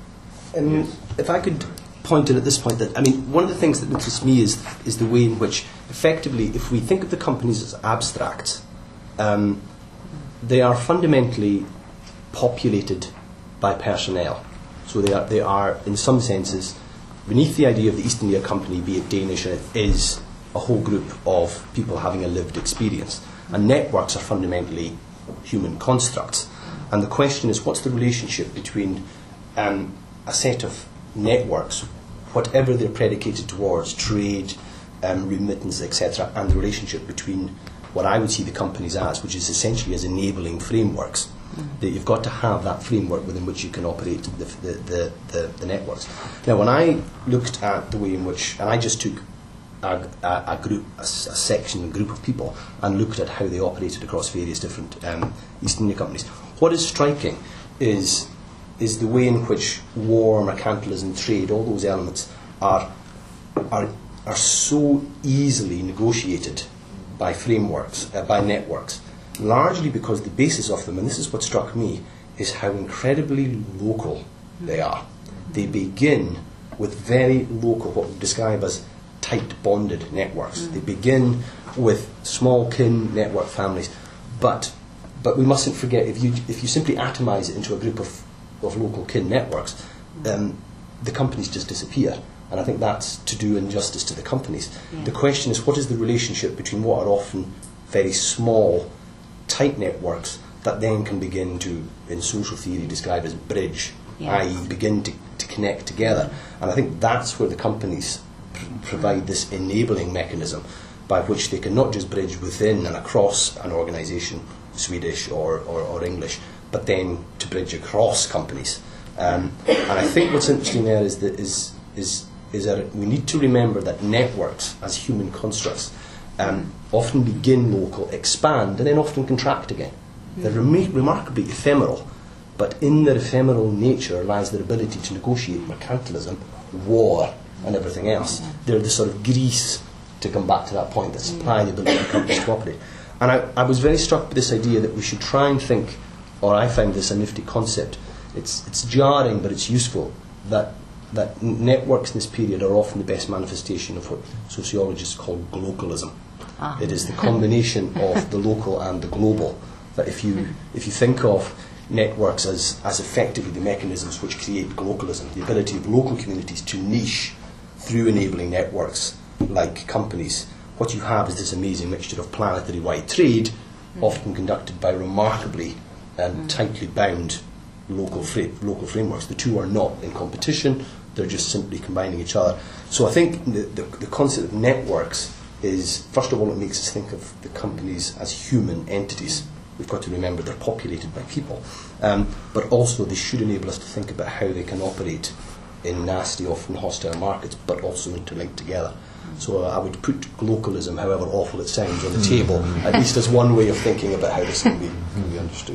J: Um,
G: Yes.
J: If I could point in at this point that, I mean, one of the things that interests me is is the way in which, effectively, if we think of the companies as abstract, um, they are fundamentally populated by personnel. So they are, they are, in some senses, beneath the idea of the East India Company, be it Danish, it is a whole group of people having a lived experience. And networks are fundamentally human constructs. And the question is, what's the relationship between um, a set of networks, whatever they're predicated towards, trade, um, remittance, et cetera, and the relationship between what I would see the companies as, which is essentially as enabling frameworks. Mm-hmm. That you've got to have that framework within which you can operate the, the, the, the, the networks. Now, when I looked at the way in which, and I just took a, a, a group, a, a section, a group of people, and looked at how they operated across various different um, East India companies, what is striking is is the way in which war, mercantilism, trade, all those elements are are are so easily negotiated by frameworks, uh, by networks, largely because the basis of them, and this is what struck me, is how incredibly local they are. They begin with very local, what we describe as tight bonded networks. Mm. They begin with small kin network families, but but we mustn't forget, if you if you simply atomize it into a group of of local kin networks, um, the companies just disappear. And I think that's to do injustice to the companies. Yeah. The question is, what is the relationship between what are often very small, tight networks that then can begin to, in social theory, describe as bridge, yes. that is begin to, to connect together. And I think that's where the companies pr provide this enabling mechanism by which they can not just bridge within and across an organisation, Swedish or, or, or English, but then to bridge across companies. Um, and I think what's interesting there is that, is, is, is that we need to remember that networks as human constructs um, often begin local, expand, and then often contract again. They're rem- remarkably ephemeral, but in their ephemeral nature lies their ability to negotiate mercantilism, war, and everything else. They're the sort of grease, to come back to that point, that supply the ability for companies to operate. And I, I was very struck by this idea that we should try and think, or I find this a nifty concept, it's, it's jarring but it's useful, that, that n- networks in this period are often the best manifestation of what sociologists call globalism.
A: Ah.
J: It is the combination of the local and the global. That if you, if you think of networks as, as effectively the mechanisms which create globalism, the ability of local communities to niche through enabling networks like companies, what you have is this amazing mixture of planetary-wide trade, mm. often conducted by remarkably and mm. tightly bound local, fra- local frameworks. The two are not in competition, they're just simply combining each other. So I think the, the, the concept of networks is, first of all, it makes us think of the companies as human entities. We've got to remember they're populated by people. Um, but also they should enable us to think about how they can operate in nasty, often hostile markets, but also interlinked together. So uh, I would put globalism, however awful it sounds, on the table, at least as one way of thinking about how this can be, can be understood.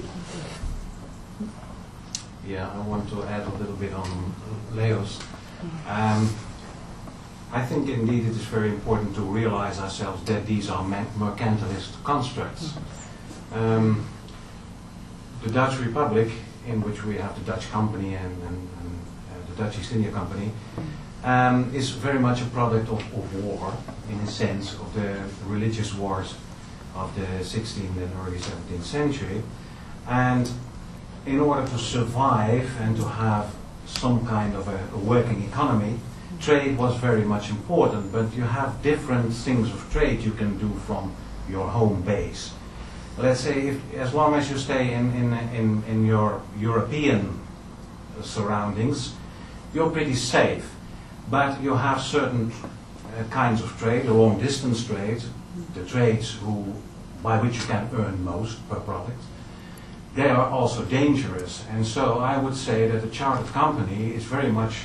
G: Yeah, I want to add a little bit on Leo's. Um, I think indeed it is very important to realize ourselves that these are me- mercantilist constructs. Um, the Dutch Republic, in which we have the Dutch company and, and, and uh, the Dutch East India Company, um, is very much a product of, of war, in a sense, of the religious wars of the sixteenth and early seventeenth century. And in order to survive and to have some kind of a, a working economy, trade was very much important, but you have different things of trade you can do from your home base. Let's say, if, as long as you stay in, in, in, in your European surroundings, you're pretty safe. But you have certain uh, kinds of trade, the long distance trade, the trades who, by which you can earn most per product. They are also dangerous. And so I would say that a chartered company is very much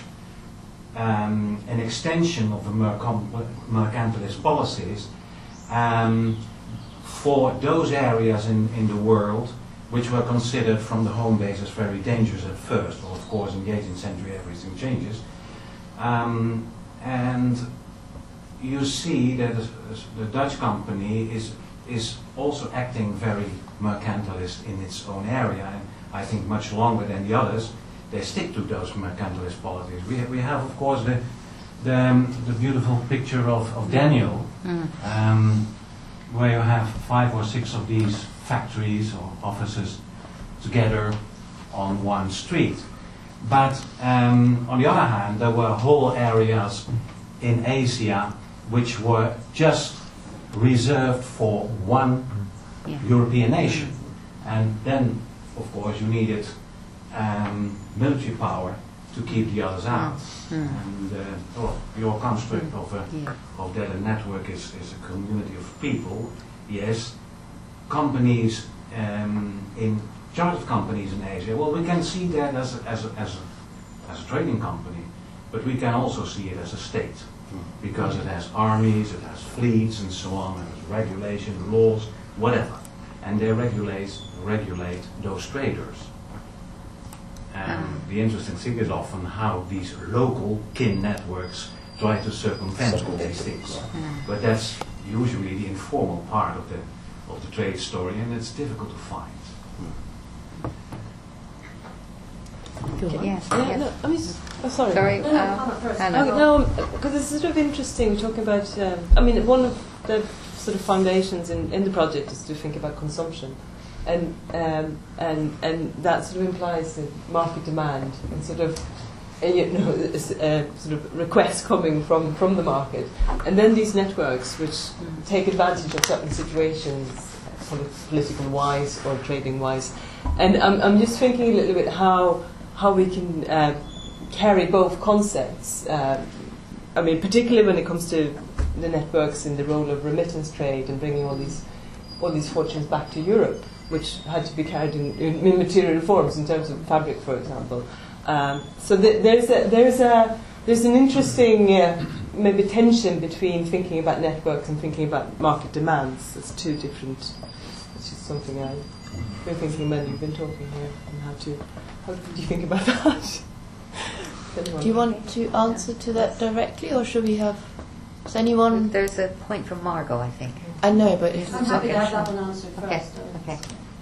G: um, an extension of the mercom- mercantilist policies um, for those areas in, in the world which were considered from the home base as very dangerous at first. Well, of course, in the eighteenth century everything changes. Um, and you see that the Dutch company is is also acting very mercantilist in its own area, and I think much longer than the others. They stick to those mercantilist policies. We have, we have of course, the the, um, the beautiful picture of, of Daniel, mm. um, where you have five or six of these factories or offices together on one street. But um, on the other hand, there were whole areas in Asia which were just reserved for one yeah. European nation. And then, of course, you needed um, military power to keep the others out. Mm. And uh, well, your construct mm. of, a, yeah. of that a network is, is a community of people. Yes, companies um, in chartered companies in Asia, well, we can see that as a, as, a, as, a, as a trading company, but we can also see it as a state, because it has armies, it has fleets and so on, it has regulation, laws, whatever. And they regulate, regulate those traders. And um, the interesting thing is often how these local kin networks try to circumvent all these things. Mm. But that's usually the informal part of the, of the trade story, and it's difficult to find.
A: Yes,
K: yeah,
A: yes.
K: No, I mean, oh, sorry.
A: Sorry,
K: no,
A: uh,
K: no, no, because it's sort of interesting talking about. Um, I mean, one of the sort of foundations in, in the project is to think about consumption, and um, and and that sort of implies the market demand and sort of uh, you know uh, sort of requests coming from, from the market, and then these networks which mm. take advantage of certain situations, sort of political wise or trading wise, and I'm I'm just thinking a little bit how. how we can uh, carry both concepts. Uh, I mean, particularly when it comes to the networks and the role of remittance trade and bringing all these all these fortunes back to Europe, which had to be carried in, in, in material forms in terms of fabric, for example. Um, so th- there's a there's a there's an interesting uh, maybe tension between thinking about networks and thinking about market demands. It's two different. It's just something I've been thinking when you've been talking here, and how to how do you think about that?
B: Do you want to answer to that directly, or should we have? Does anyone?
A: There's a point from Margot, I think.
B: I know, but if
L: I'm happy
B: okay.
L: to have that one answered
A: Okay.
L: first.
A: Okay.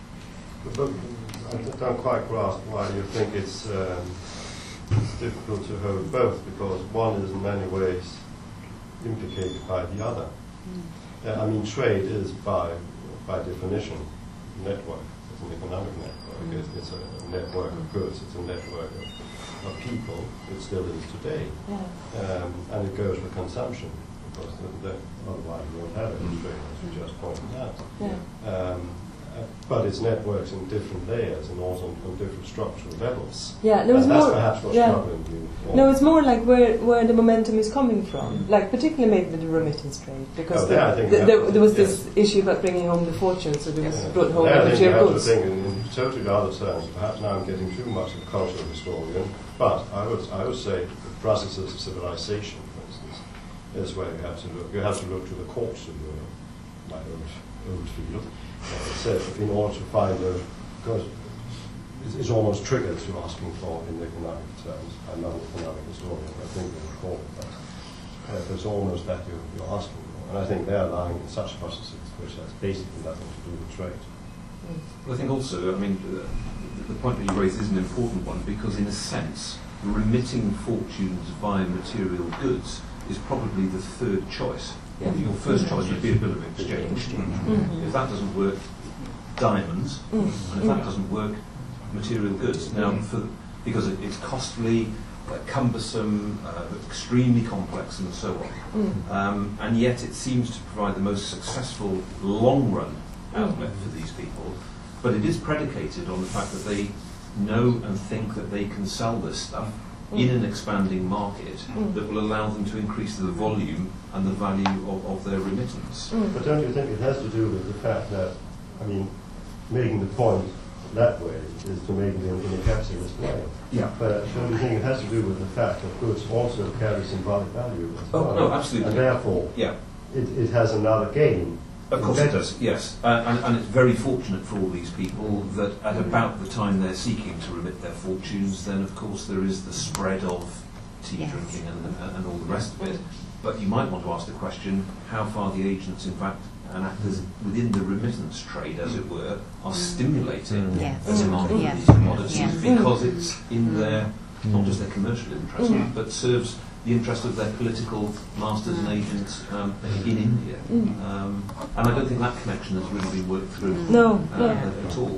E: But I don't quite grasp why you think it's, um, it's difficult to hold both, because one is in many ways implicated by the other.
A: Mm.
E: Uh, I mean, trade is by by definition network. It's an economic network.
A: Mm.
E: It's, it's a network of goods. It's a network of, of people. It still is today,
K: Yeah.
E: um, and it goes for consumption, because the, the, otherwise you won't have any trade, as you just pointed out.
K: Yeah.
E: Um, uh, but it's networks in different layers and also on, on different structural levels.
K: Yeah, no, it's
E: and that's
K: more.
E: perhaps what's
K: Yeah.
E: troubling you. more.
K: No, it's more like where, where the momentum is coming from, like particularly maybe the remittance trade, because
E: Oh, there I
K: the,
E: think
K: the,
E: that-
K: there, there was
E: yes.
K: this issue about bringing home the fortune, so there was
E: Yeah.
K: brought home
E: There I
K: the
E: think you
K: material
E: have to
K: goods.
E: think in, in totally other terms. Perhaps now I'm getting too much of a cultural historian, but I would I would say the processes of civilization, for instance, is where you have to look. You have to look to the courts of your, my old old field. Uh, so in order to find a, because it's, it's almost triggered to asking for in economic terms. I'm not an economic historian, I think they would call it that. Uh, it's almost that you're, you're asking for, and I think they are lying in such processes which has basically nothing to do with trade.
G: Well, I think also, I mean, uh, the point that you raise is an important one, because in a sense, remitting fortunes via material goods is probably the third choice.
K: Yeah.
G: Your first choice would be a bill of exchange.
K: Mm-hmm.
G: If that doesn't work, diamonds.
K: Mm.
G: And if that doesn't work, material goods. Now, for, because it, it's costly, uh, cumbersome, uh, extremely complex, and so on.
K: Mm.
G: Um, and yet it seems to provide the most successful long-run outlet for these people. But it is predicated on the fact that they know and think that they can sell this stuff in an expanding market
K: Mm.
G: that will allow them to increase the volume and the value of, of their remittance.
K: Mm.
E: But don't you think it has to do with the fact that, I mean, making the point that way is to make it in, in a capitalist way?
G: Yeah.
E: But don't you think it has to do with the fact that goods also carry symbolic value as
G: Oh,
E: well?
G: no, absolutely.
E: And therefore,
G: Yeah.
E: it, it has another gain.
G: Of course it does, yes. Uh, and, and it's very fortunate for all these people that at about the time they're seeking to remit their fortunes, then of course there is the spread of tea
A: Yes.
G: drinking and, and all the rest of it. But you might want to ask the question, how far the agents, in fact, and actors within the remittance trade, as it were, are stimulating
A: Yes.
G: the demand
A: Yes.
G: for these commodities
A: Yes.
G: because it's in their, not just their commercial interest,
K: Mm.
G: but serves the interest of their political masters and agents um, in India.
K: Mm.
G: Um, and I don't think that connection has really been worked through
K: No,
G: uh,
K: no.
G: at all.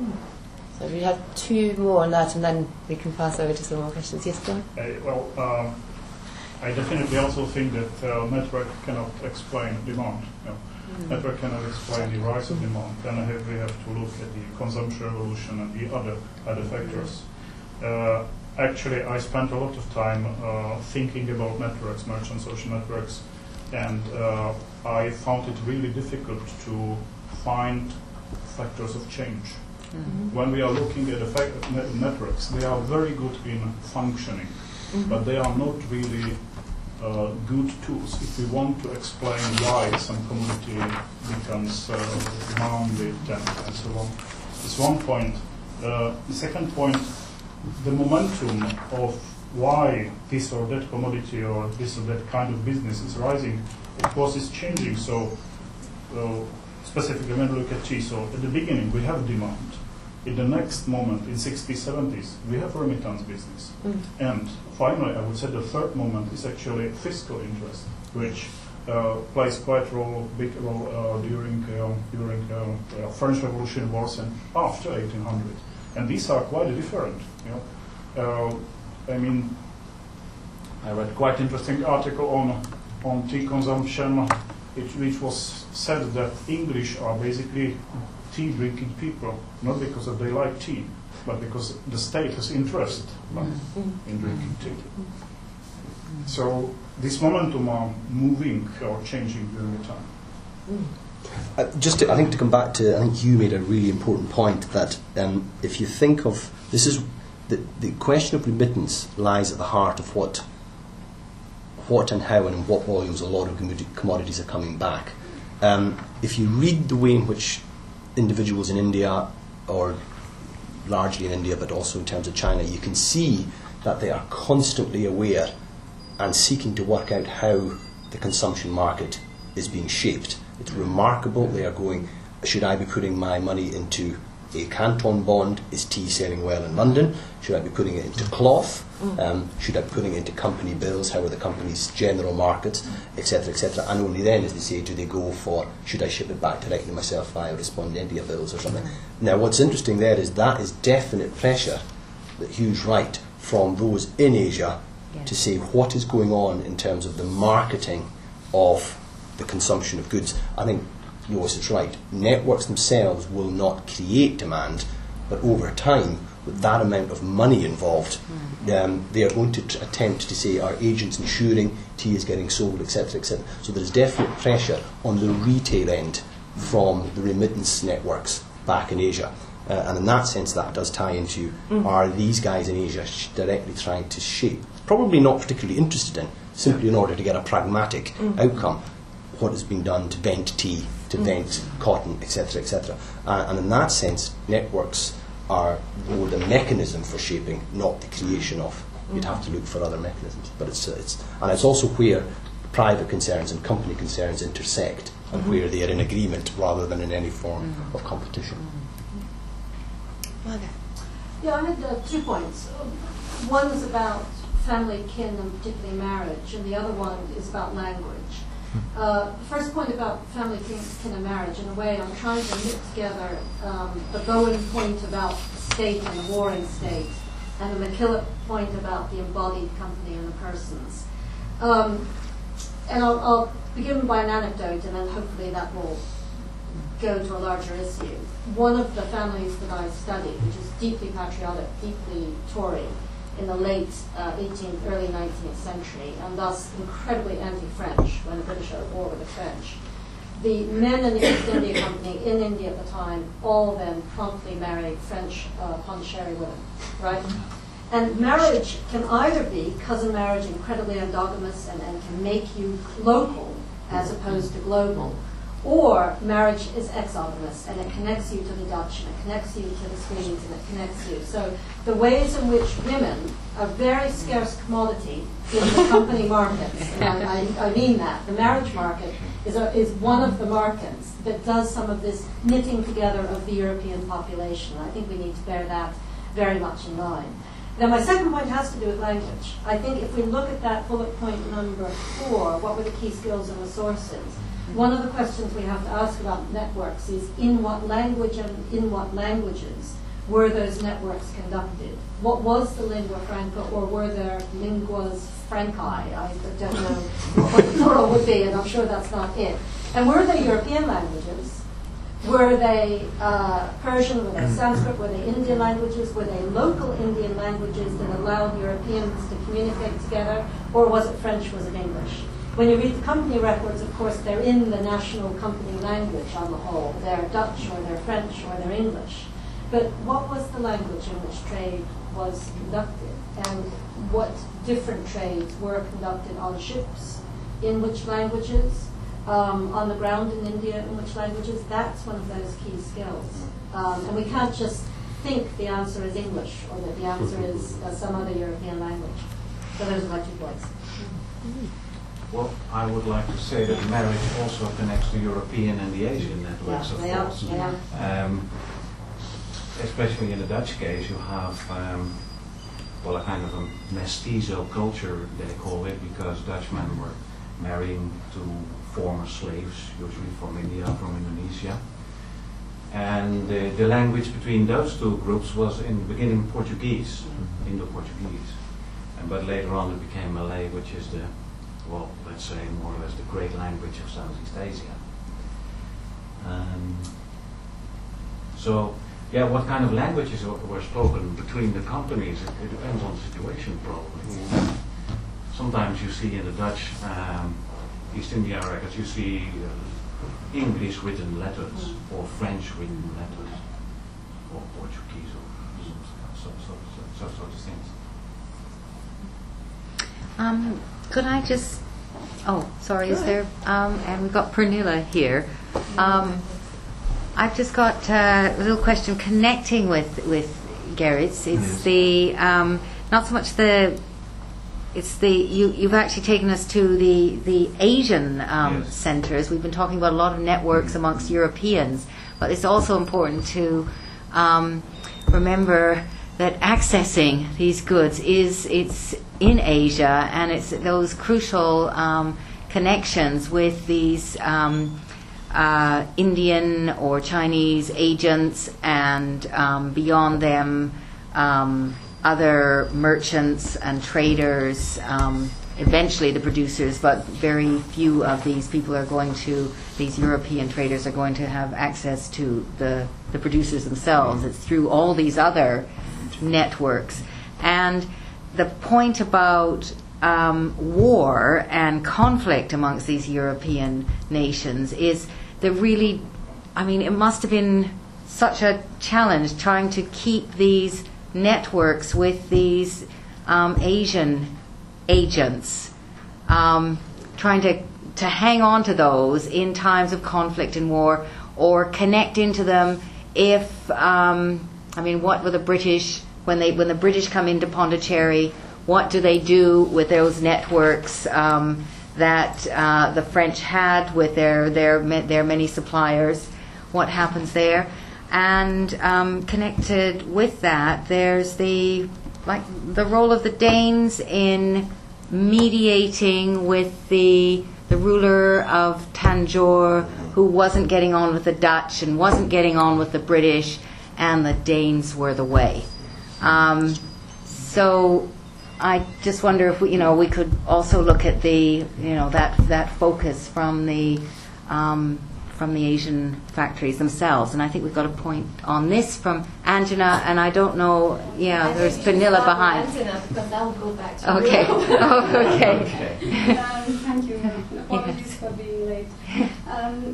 B: So we have two more on that, and then we can pass over to some more questions. Yes, John?
I: Uh, well, um, I definitely also think that uh, network cannot explain demand. You know. Network cannot explain the rise of demand. Then I have, we have to look at the consumption revolution and the other other factors. Uh, actually, I spent a lot of time uh, thinking about networks, merchant social networks, and uh, I found it really difficult to find factors of change.
A: Mm-hmm.
I: When we are looking at the fact net- networks, they are very good in functioning, but they are not really uh, good tools if we want to explain why some commodity becomes uh, demanded and, and so on. That's one point. Uh, the second point, the momentum of why this or that commodity or this or that kind of business is rising, of course, is changing. So, uh, specifically when we look at tea, so at the beginning we have demand. In the next moment, in sixties, seventies, we have remittance business.
K: Mm.
I: And finally, I would say the third moment is actually fiscal interest, which uh, plays quite a role, big role uh, during uh, during uh, uh, French Revolution wars and after eighteen hundred. And these are quite different. You know, uh, I mean, I read quite interesting article on on tea consumption, it, which was said that English are basically tea drinking people, not because of they like tea, but because the state has interest in drinking tea. So this momentum are moving or changing during the time.
J: Uh, just to, I think to come back to, I think you made a really important point that um, if you think of, this is, the, the question of remittance lies at the heart of what what and how and in what volumes a lot of commodi- commodities are coming back. Um, if you read the way in which individuals in India, or largely in India, but also in terms of China, you can see that they are constantly aware and seeking to work out how the consumption market is being shaped. It's remarkable. They are going, should I be putting my money into a Canton bond? Is tea selling well in London? Should I be putting it into cloth? Um, should I be putting it into company bills? How are the company's general markets, et cetera, et cetera? And only then, as they say, do they go for, should I ship it back directly myself via Respondentia bills or something? Now, what's interesting there is that is definite pressure that Hugh's right from those in Asia
A: Yes.
J: to say what is going on in terms of the marketing of the consumption of goods. I think Joris is right. Networks themselves will not create demand, but over time, with that amount of money involved, um, they are going to t- attempt to say, are agents ensuring tea is getting sold, et cetera, et cetera. So there's definite pressure on the retail end from the remittance networks back in Asia. Uh, and in that sense, that does tie into, mm. are these guys in Asia sh- directly trying to shape, probably not particularly interested in, simply in order to get a pragmatic mm. outcome, what has been done to vent tea, to mm. vent cotton, et cetera, et cetera. Uh, and in that sense, networks are more the mechanism for shaping, not the creation of. You'd have to look for other mechanisms. But it's, uh, it's and it's also where private concerns and company concerns intersect, and mm-hmm. where they are in agreement rather than in any form mm-hmm. of competition.
A: Mother.
L: Yeah, I had uh, two points. One is about family, kin, and particularly marriage, and the other one is about language. Uh, the first point about family, kin, kin, and marriage, in a way, I'm trying to knit together um, the Bowen point about the state and the warring state, and the McKillop point about the embodied company and the persons. Um, and I'll, I'll begin by an anecdote, and then hopefully that will go to a larger issue. One of the families that I studied, which is deeply patriotic, deeply Tory, in the late uh, eighteenth, early nineteenth century, and thus incredibly anti-French when the British are at war with the French. The men in the East India Company in India at the time all then promptly married French uh, Pondicherry women, right? And marriage can either be cousin marriage, incredibly endogamous, and, and can make you local as opposed to global, or marriage is exogamous, and it connects you to the Dutch, and it connects you to the Swedes, and it connects you. So the ways in which women are a very scarce commodity in the company markets, and I, I, I mean that, the marriage market is, a, is one of the markets that does some of this knitting together of the European population. I think we need to bear that very much in mind. Now, my second point has to do with language. I think if we look at that bullet point number four, what were the key skills and resources? One of the questions we have to ask about networks is in what language and in what languages were those networks conducted? What was the lingua franca, or were there linguas francae? I don't know what the plural would be, and I'm sure that's not it. And were they European languages? Were they uh, Persian? Were they Sanskrit? Were they Indian languages? Were they local Indian languages that allowed Europeans to communicate together? Or was it French? Was it English? When you read the company records, of course, they're in the national company language on the whole. They're Dutch, or they're French, or they're English. But what was the language in which trade was conducted? And what different trades were conducted on ships? In which languages? Um, on the ground in India, in which languages? That's one of those key skills. Um, and we can't just think the answer is English, or that the answer is uh, some other European language. So those are my two points.
H: Well, I would like to say that marriage also connects the European and the Asian networks,
L: yeah,
H: of
L: they
H: course.
L: Are, yeah.
H: Um, especially in the Dutch case, you have um, well a kind of a mestizo culture, they call it, because Dutchmen were marrying to former slaves, usually from India, from Indonesia. And uh, the language between those two groups was in the beginning Portuguese, mm-hmm. Indo-Portuguese. And but later on it became Malay, which is the, well, let's say more or less the great language of Southeast Asia. Um, so, yeah, what kind of languages were, were spoken between the companies, it, it depends on the situation probably. Mm-hmm. Sometimes you see in the Dutch um, East India records, you see uh, English written letters, mm-hmm. or French written letters, or Portuguese, or some, some, some, some, some sort of things.
A: Um, Could I just? Oh, sorry. Is there? Um, and we've got Pernilla here. Um, I've just got uh, a little question connecting with with Gerrit's. It's
F: Yes.
A: the um, not so much the. It's the you. You've actually taken us to the the Asian um,
F: Yes.
A: centres. We've been talking about a lot of networks amongst Europeans, but it's also important to um, remember that accessing these goods is it's in Asia, and it's those crucial um, connections with these um, uh, Indian or Chinese agents, and um, beyond them, um, other merchants and traders. Um, eventually, the producers, but very few of these people are going to. These European traders are going to have access to the the producers themselves. It's through all these other networks. And the point about um, war and conflict amongst these European nations is the really, I mean, it must have been such a challenge trying to keep these networks with these um, Asian agents, um, trying to, to hang on to those in times of conflict and war, or connect into them if, um, I mean, what were the British, when they when the British come into Pondicherry, what do they do with those networks um, that uh, the French had with their their their many suppliers? What happens there? And um, connected with that, there's the like the role of the Danes in mediating with the the ruler of Tanjore, who wasn't getting on with the Dutch and wasn't getting on with the British, and the Danes were the way. Um, so I just wonder if we, you know, we could also look at the, you know, that that focus from the um, from the Asian factories themselves. And I think we've got a point on this from Angela, and I don't know. Yeah,
L: I
A: there's
L: think you should
A: Pernilla
L: start
A: behind.
L: with Angela, because I'll go back to
A: Okay.
L: you.
A: Oh, okay.
M: Um, thank you. Apologies for being late. Um,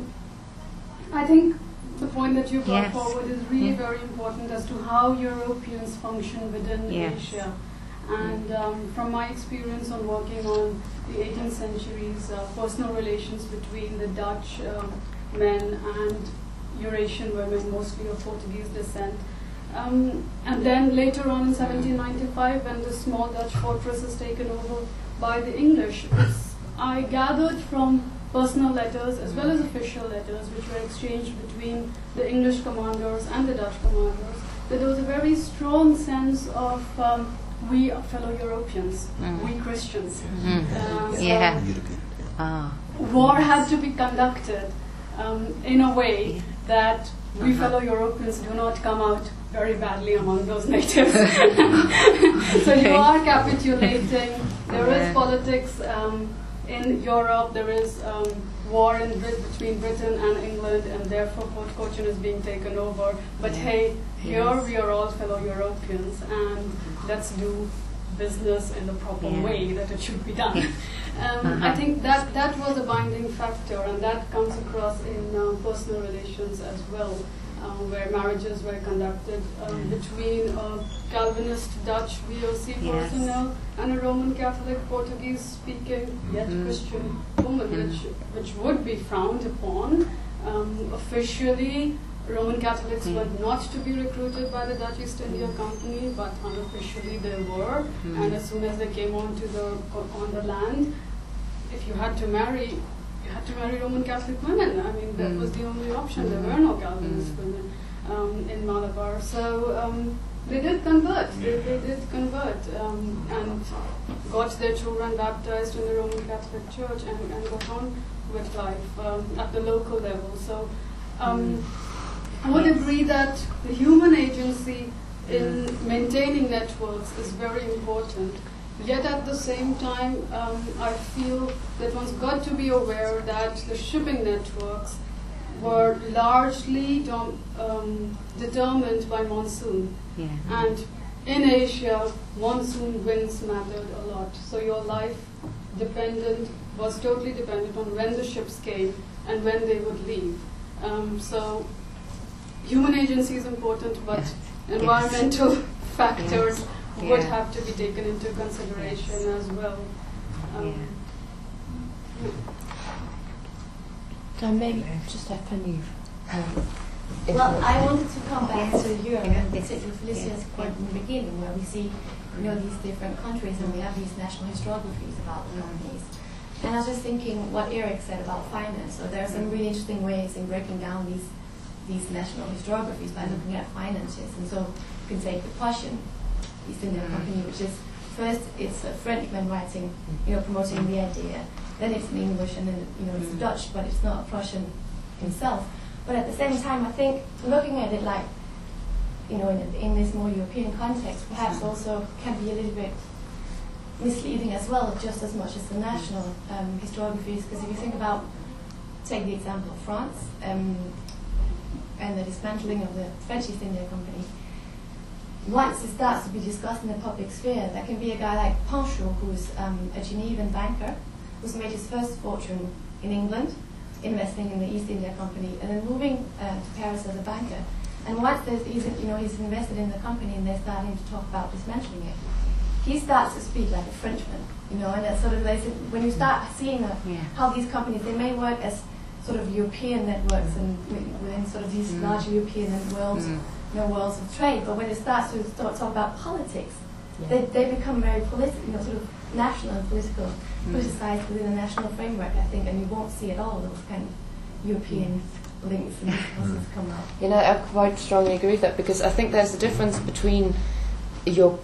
M: I think the point that you brought
A: Yes.
M: forward is really
A: Yeah.
M: very important as to how Europeans function within
A: Yes.
M: Asia. And um, from my experience on working on the eighteenth century's uh, personal relations between the Dutch um, men and Eurasian women, mostly of Portuguese descent, um, and then later on in seventeen ninety-five, when the small Dutch fortress is taken over by the English, it's, I gathered from personal letters as well as official letters which were exchanged between the English commanders and the Dutch commanders, that there was a very strong sense of um, we are fellow Europeans,
A: Mm.
M: we Christians.
A: Mm.
M: Uh, so
A: Yeah. Ah.
M: war had to be conducted um, in a way that we
A: Uh-huh.
M: fellow Europeans do not come out very badly among those natives. So you are capitulating. There
A: Yeah.
M: is politics um, in Europe. There is um, war in Brit- between Britain and England, and therefore Port Cochin is being taken over. But hey, here
A: Yes.
M: we are all fellow Europeans, and let's do business in the proper
A: Yeah.
M: way that it should be done. Um, I
A: Uh-huh.
M: think that that was a binding factor, and that comes across in uh, personal relations as well, um, where marriages were conducted um, between a Calvinist Dutch V O C
A: Yes.
M: personnel and a Roman Catholic Portuguese-speaking yet
A: Mhm.
M: Christian woman,
A: Mhm.
M: which which would be frowned upon. Um, officially, Roman Catholics
A: Mm.
M: were not to be recruited by the Dutch East India Company, but unofficially they were.
A: Mm.
M: And as soon as they came onto the on the land, if you had to marry, you had to marry Roman Catholic women. I mean, that
A: Mm.
M: was the only option. There
A: Mm.
M: were no Calvinist
A: Mm.
M: women um, in Malabar. So um, they did convert. They, they did convert um, and got their children baptized in the Roman Catholic Church and, and got on with life um, at the local level. So um, I would agree that the human agency in maintaining networks is very important. Yet at the same time, um, I feel that one's got to be aware that the shipping networks were largely dom- um, determined by monsoon.
A: Yeah.
M: And in Asia, monsoon winds mattered a lot. So your life dependent was totally dependent on when the ships came and when they would leave. Um, so human agency is important, but
A: Yes.
M: environmental factors
A: Yeah.
M: would
A: Yeah.
M: have to be taken into consideration
A: Yes.
M: as well. Um,
B: So maybe just have Penny.
N: Well, I wanted to come back to Europe, and particularly Felicia's point in the beginning, where we see, you know, these different countries, and we have these national historiographies about the companies. And I was just thinking what Eric said about finance. So there are some really interesting ways in breaking down these these national historiographies by looking at finances. And so you can take the Prussian East India Company, which is first it's a Frenchman writing, you know, promoting the idea. Then it's in English, and then you know it's Dutch, but it's not a Prussian himself. But at the same time, I think looking at it like, you know, in, in this more European context, perhaps also can be a little bit misleading as well, just as much as the national um, historiographies. Because if you think about, take the example of France um, and the dismantling of the French East India Company, once it starts to be discussed in the public sphere, there can be a guy like Panchaud, who's um, a Genevan banker, who's made his first fortune in England, investing in the East India Company, and then moving uh, to Paris as a banker. And once there's, he's, you know, he's invested in the company and they're starting to talk about dismantling it, he starts to speak like a Frenchman, you know, and that's sort of like, when you start seeing uh, yeah. how these companies, they may work as sort of European networks and within sort of these mm. large European worlds, mm. you know, worlds of trade, but when it starts to start talk about politics, yeah. they, they become very political, you know, sort of national and political, mm. politicized within a national framework, I think, and you won't see at all those kind of European mm. links and processes mm. come up.
B: You know, I quite strongly agree with that, because I think there's a difference between your,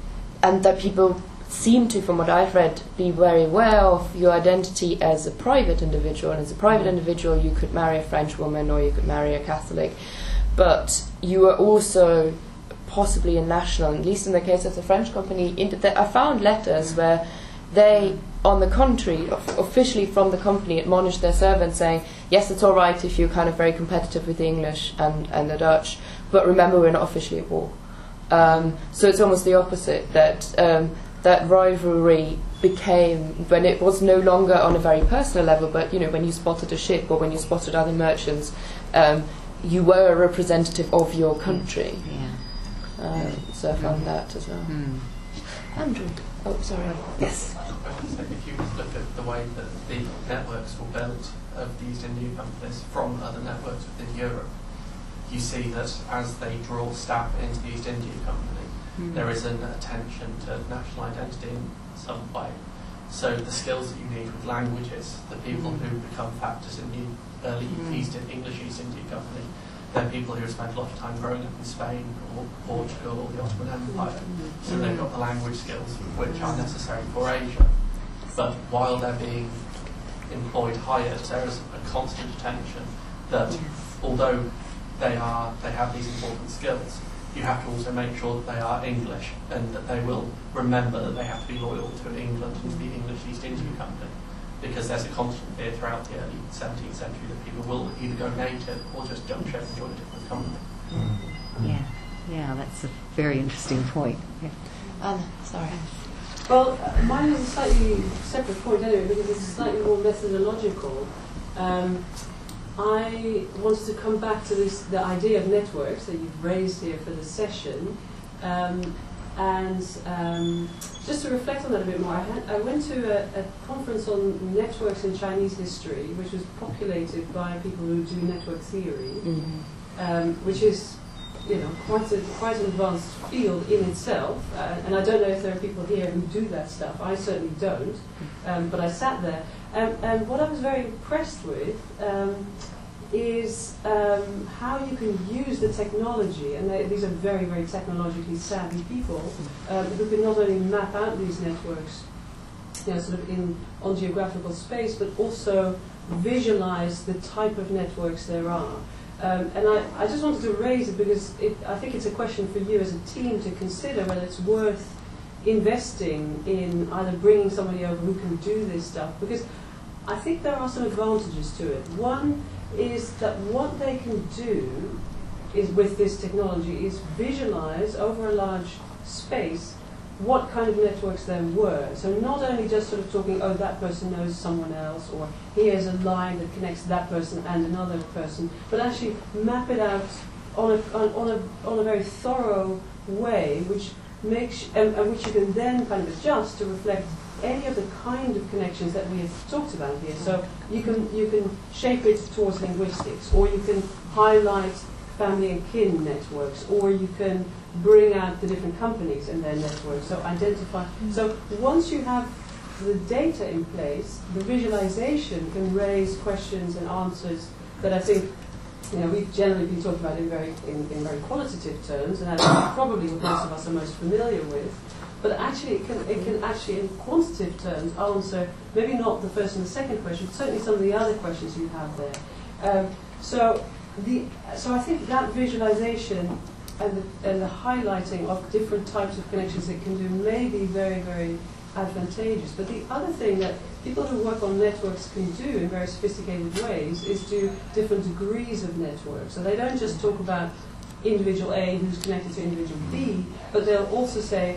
B: and that people seem to, from what I've read, be very aware of your identity as a private individual. And as a private individual, you could marry a French woman or you could marry a Catholic, but you are also possibly a national, at least in the case of the French company. In the, I found letters where they, on the contrary, officially from the company, admonished their servants saying, yes, it's all right if you're kind of very competitive with the English and, and the Dutch, but remember we're not officially at war. Um, so it's almost the opposite, that um, that rivalry became, when it was no longer on a very personal level, but you know, when you spotted a ship or when you spotted other merchants, um, you were a representative of your country. Yeah. Um, so I found that as well. Mm. Andrew. Oh, sorry. Yes.
O: If you look at the way that the networks were built of the East India companies from other networks within Europe, you see that as they draw staff into the East India Company, mm. there is an attention to national identity in some way. So the skills that you need with languages, the people mm. who become factors in the early mm. East English East India Company, they're people who have spent a lot of time growing up in Spain or Portugal or the Ottoman Empire. Mm. So they've got the language skills which are necessary for Asia. But while they're being employed hired, there is a constant attention that yes. although they are they have these important skills, you have to also make sure that they are English and that they will remember that they have to be loyal to England and to the English East India Company, because there's a constant fear throughout the early seventeenth century that people will either go native or just jump ship and join a different company.
A: Mm. Yeah, yeah, that's a very interesting point. Yeah.
B: Um, sorry.
K: Well, uh, mine is a slightly separate point anyway, because it's slightly more methodological. Um, I wanted to come back to this, the idea of networks that you've raised here for the session, um, and um, just to reflect on that a bit more. I, had, I went to a, a conference on networks in Chinese history, which was populated by people who do network theory, mm-hmm. um, which is, you know, quite a quite an advanced field in itself. Uh, and I don't know if there are people here who do that stuff. I certainly don't, um, but I sat there. Um, and what I was very impressed with um, is um, how you can use the technology, and they, these are very, very technologically savvy people, um, who can not only map out these networks, you know, sort of in on geographical space, but also visualize the type of networks there are. Um, and I, I just wanted to raise it because it, I think it's a question for you as a team to consider whether it's worth investing in either bringing somebody over who can do this stuff, because I think there are some advantages to it. One is that what they can do is with this technology is visualize over a large space what kind of networks there were. So not only just sort of talking, oh, that person knows someone else, or here's a line that connects that person and another person, but actually map it out on a, on, on a, on a very thorough way, which makes, and, and which you can then kind of adjust to reflect any of the kind of connections that we have talked about here. So you can you can shape it towards linguistics, or you can highlight family and kin networks, or you can bring out the different companies and their networks. So identify. So once you have the data in place, the visualization can raise questions and answers that I think, you know, we've generally been talking about in very in, in very qualitative terms, and that's probably what most of us are most familiar with. But actually, it can it can actually, in quantitative terms, answer maybe not the first and the second question, but certainly some of the other questions you have there. Um, so the so I think that visualization and the, and the highlighting of different types of connections it can do may be very very advantageous. But the other thing that people who work on networks can do in very sophisticated ways is do different degrees of networks. So they don't just talk about individual A who's connected to individual B, but they'll also say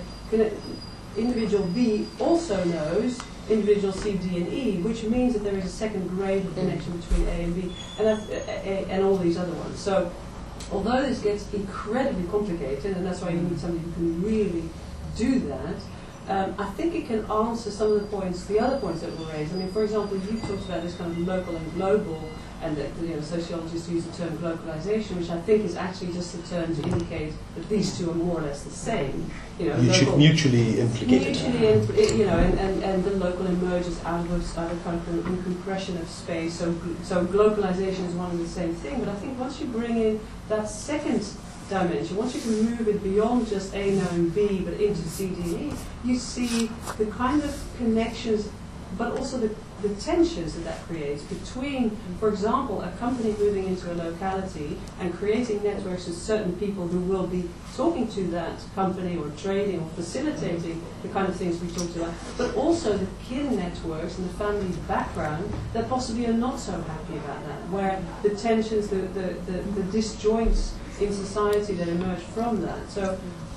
K: individual B also knows individual C, D, and E, which means that there is a second grade of connection between A and B, and, that, uh, and all these other ones. So although this gets incredibly complicated, and that's why you need somebody who can really do that, Um, I think it can answer some of the points, the other points that were raised. I mean, for example, you talked about this kind of local and global, and that, you know, sociologists use the term globalization, which I think is actually just a term to indicate that these two are more or less the same. You know,
J: Mutu-
K: local,
J: mutually implicated.
K: Mutually, in, you know, and, and, and the local emerges out of, out of kind of a compression of space. So, so globalization is one and the same thing. But I think once you bring in that second dimension, once you can move it beyond just A knowing B, but into C, D, and E, you see the kind of connections, but also the, the tensions that that creates between, for example, a company moving into a locality and creating networks with certain people who will be talking to that company or trading or facilitating the kind of things we talked about, but also the kin networks and the family background that possibly are not so happy about that, where the tensions, the, the, the, the disjoints in society that emerge from that. So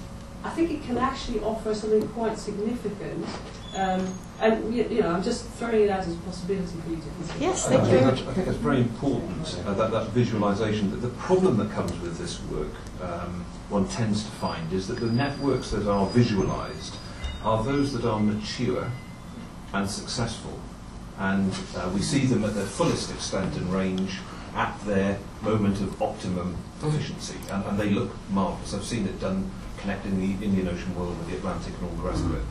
K: I think it can actually offer something quite significant. Um, and, you, you know, I'm just throwing it out as a possibility for you to consider.
A: Yes,
G: I
A: thank you.
G: think that's, I think that's very important, uh, that, that visualization. That the problem that comes with this work, um, one tends to find, is that the networks that are visualized are those that are mature and successful. And uh, we see them at their fullest extent and range at their moment of optimum efficiency, and, and they look marvellous. I've seen it done connecting the Indian Ocean world with the Atlantic and all the rest of it.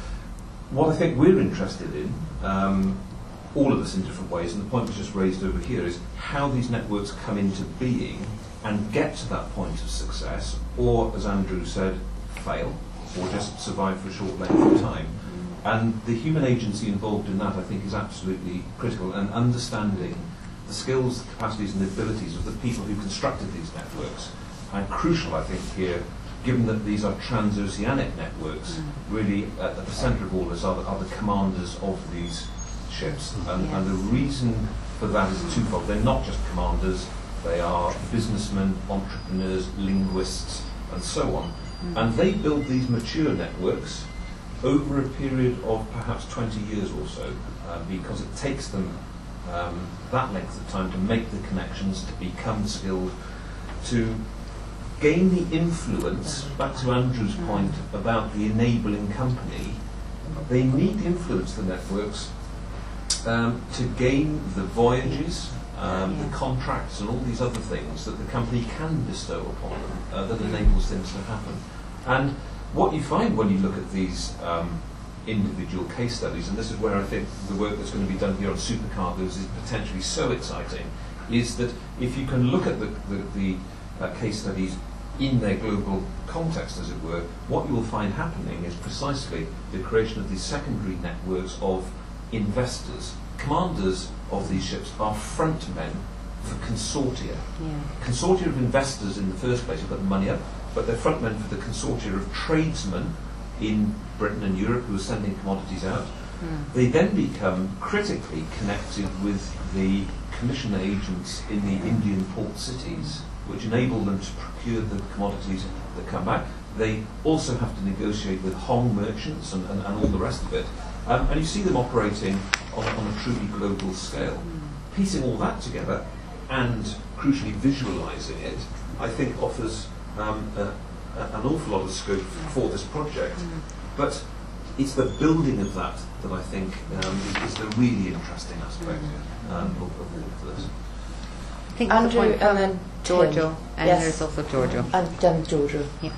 G: What I think we're interested in, um, all of us in different ways, and the point was just raised over here, is how these networks come into being and get to that point of success, or, as Andrew said, fail, or just survive for a short length of time. And the human agency involved in that, I think, is absolutely critical, and understanding the skills, the capacities and the abilities of the people who constructed these networks. And crucial, I think, here, given that these are transoceanic networks, mm. really at the centre of all this are the, are the commanders of these ships. And, yeah. and the reason for that is twofold. They're not just commanders, they are businessmen, entrepreneurs, linguists, and so on. Mm. And they build these mature networks over a period of perhaps twenty years or so, uh, because it takes them Um, that length of time to make the connections, to become skilled, to gain the influence, back to Andrew's point about the enabling company. They need to influence the networks um, to gain the voyages, um, the contracts and all these other things that the company can bestow upon them, uh, that enables things to happen. And what you find when you look at these um, individual case studies, and this is where I think the work that's going to be done here on supercargoes is potentially so exciting, is that if you can look at the, the, the uh, case studies in their global context, as it were, what you will find happening is precisely the creation of these secondary networks of investors. Commanders of these ships are front men for consortia. Yeah. Consortia of investors in the first place have got the money up, but they're front men for the consortia of tradesmen in Britain and Europe who are sending commodities out. Mm. They then become critically connected with the commission agents in the Indian port cities, which enable them to procure the commodities that come back. They also have to negotiate with Hong merchants and, and, and all the rest of it. Um, and you see them operating on, on a truly global scale. Mm. Piecing all that together and crucially visualising it, I think offers um, a, an awful lot of scope for this project. Mm. But it's the building of that that I think um, is, is the really interesting aspect um, of, of all of this.
A: I think
B: Andrew
A: the point
B: and then
A: Giorgio,
B: Tim.
A: and
B: Yes.
A: there's also Giorgio.
B: And then Giorgio.
A: Yeah.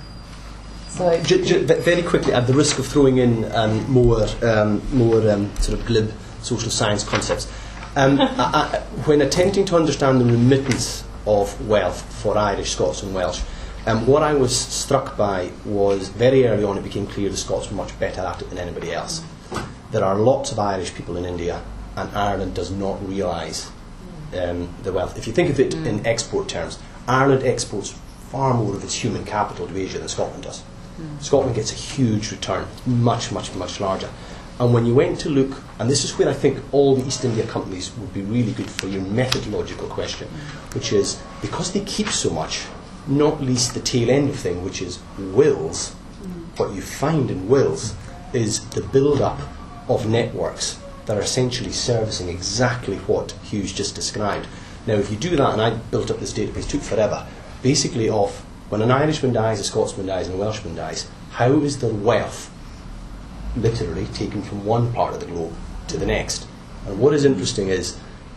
B: So
J: J- j- ve- very quickly, at the risk of throwing in um, more, um, more um, sort of glib social science concepts, um, I, I, when attempting to understand the remittance of wealth for Irish, Scots, and Welsh, um, what I was struck by was very early on it became clear the Scots were much better at it than anybody else. There are lots of Irish people in India, and Ireland does not realise um, the wealth. If you think of it mm. in export terms, Ireland exports far more of its human capital to Asia than Scotland does. Mm. Scotland gets a huge return, much, much, much larger. And when you went to look, and this is where I think all the East India companies would be really good for your methodological question, mm. which is, because they keep so much, not least the tail end of thing, which is wills, mm. what you find in wills is the build-up of networks that are essentially servicing exactly what Hugh's just described. Now, if you do that, and I built up this database, it took forever, basically of when an Irishman dies, a Scotsman dies, and a Welshman dies, how is their wealth literally taken from one part of the globe to the next? And what is interesting is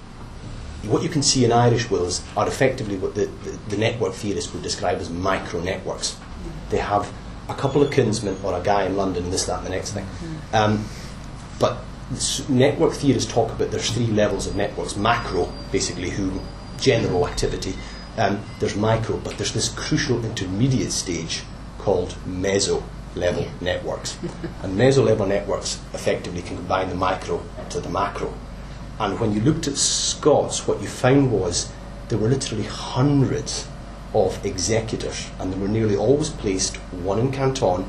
J: what you can see in Irish wills are effectively what the, the, the network theorists would describe as micro networks. They have a couple of kinsmen or a guy in London, this, that, and the next thing. Um, but network theorists talk about there's three levels of networks. Macro, basically, who general activity. Um, there's micro, but there's this crucial intermediate stage called meso-level yeah. networks. And meso-level networks effectively can combine the micro to the macro. And when you looked at Scots, what you found was there were literally hundreds of executors, and they were nearly always placed, one in Canton,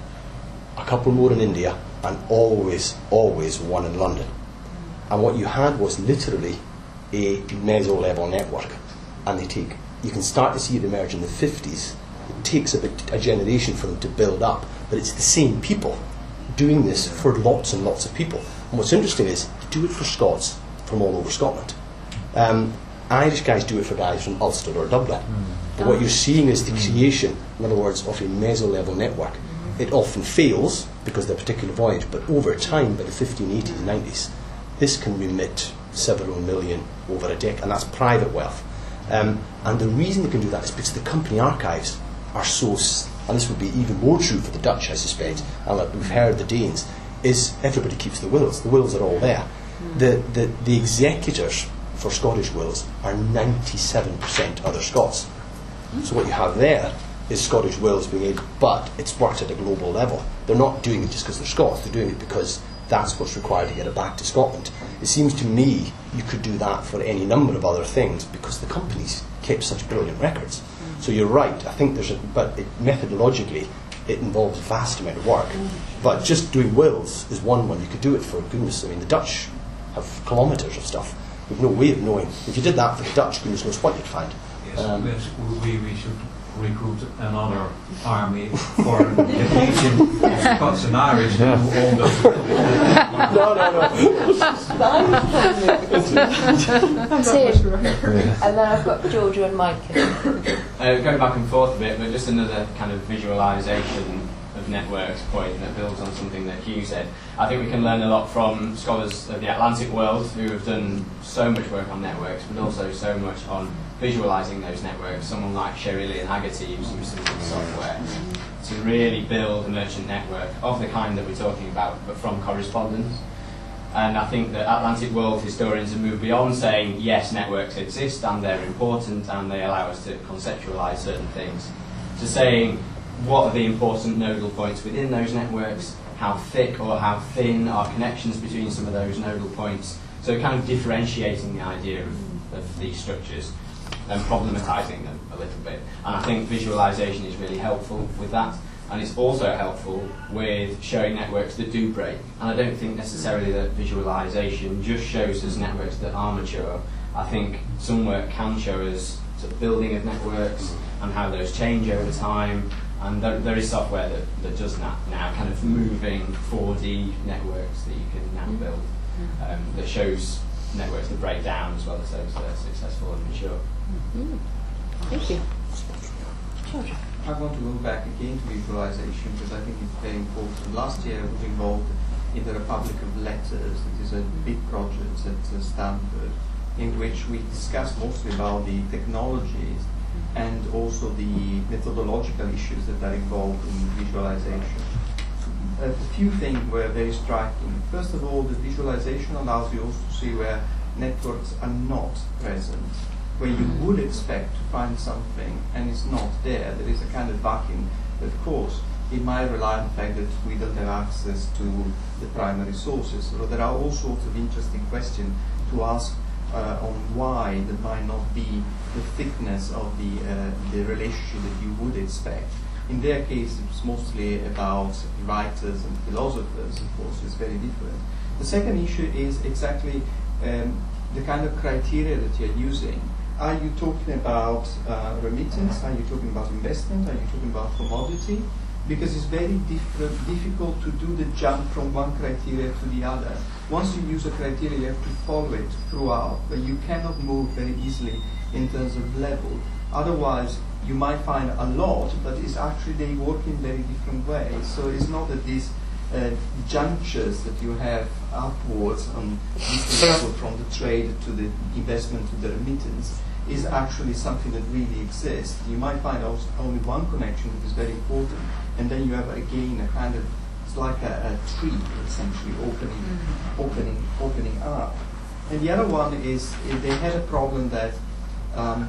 J: a couple more in India, and always, always one in London. And what you had was literally a meso-level network. And they take, you can start to see it emerge in the fifties. It takes a, bit, a generation for them to build up, but it's the same people doing this for lots and lots of people. And what's interesting is, they do it for Scots from all over Scotland. Um, Irish guys do it for guys from Ulster or Dublin. Mm. But what you're seeing is the creation, in other words, of a meso-level network. It often fails because of the particular voyage, but over time, by the fifteen eighties, nineties, this can remit several million over a decade, and that's private wealth. Um, and the reason they can do that is because the company archives are so, s- and this would be even more true for the Dutch, I suspect, and like we've heard the Danes, is everybody keeps the wills. The wills are all there. The, the, the executors for Scottish wills are ninety-seven percent other Scots. So what you have there is Scottish wills being able, but it's worked at a global level. They're not doing it just because they're Scots, they're doing it because that's what's required to get it back to Scotland. It seems to me you could do that for any number of other things because the companies kept such brilliant records. Mm. So you're right, I think there's a, but it, methodologically it involves a vast amount of work. Mm. But just doing wills is one one. You could do it for, goodness, I mean the Dutch have kilometres of stuff. We've no way of knowing. If you did that for the Dutch, goodness knows what you'd find.
G: Yes,
J: um,
G: we, we should recruit another army for the Legion of Scots and Irish to do all those.
J: no, no, no.
B: Tim, and then I've got Georgia and Mike.
P: Uh, going back and forth a bit, but just another kind of visualisation of networks point that builds on something that Hugh said. I think we can learn a lot from scholars of the Atlantic world who have done so much work on networks, but also so much on visualising those networks. Someone like Sherrilli and Haggerty using some software to really build a merchant network of the kind that we're talking about, but from correspondence. And I think that Atlantic world historians have moved beyond saying, yes, networks exist and they're important and they allow us to conceptualise certain things, to saying, what are the important nodal points within those networks, how thick or how thin are connections between some of those nodal points, so kind of differentiating the idea of, of these structures and problematising them a little bit. And I think visualisation is really helpful with that, and it's also helpful with showing networks that do break. And I don't think necessarily that visualisation just shows us networks that are mature. I think some work can show us sort of building of networks and how those change over time. And there, there is software that, that does that now, kind of moving four D networks that you can now build, um, that shows networks that break down as well as those that are successful and mature.
A: Mm-hmm. Thank you.
Q: I want to go back again to visualization because I think it's very important. Last year I was involved in the Republic of Letters. It is a big project at uh, Stanford, in which we discuss mostly about the technologies and also the methodological issues that are involved in visualization. A few things were very striking. First of all, the visualization allows you also to see where networks are not present, where you would expect to find something and it's not there. There is a kind of vacuum. Of course, it might rely on the fact that we don't have access to the primary sources. So there are all sorts of interesting questions to ask uh, on why there might not be the thickness of the, uh, the relationship that you would expect. In their case, it's mostly about writers and philosophers, of course, it's very different. The second issue is exactly um, the kind of criteria that you're using. Are you talking about uh, remittance? Are you talking about investment? Are you talking about commodity? Because it's very different, difficult to do the jump from one criteria to the other. Once you use a criteria, you have to follow it throughout, but you cannot move very easily in terms of level. Otherwise, you might find a lot, but it's actually they work in very different ways. So it's not that these uh, junctures that you have upwards on different level from the trade to the investment to the remittance is actually something that really exists. You might find also only one connection that is very important, and then you have again a kind of, it's like a, a tree essentially opening, mm-hmm. opening, opening up. And the other one is uh, they had a problem that um,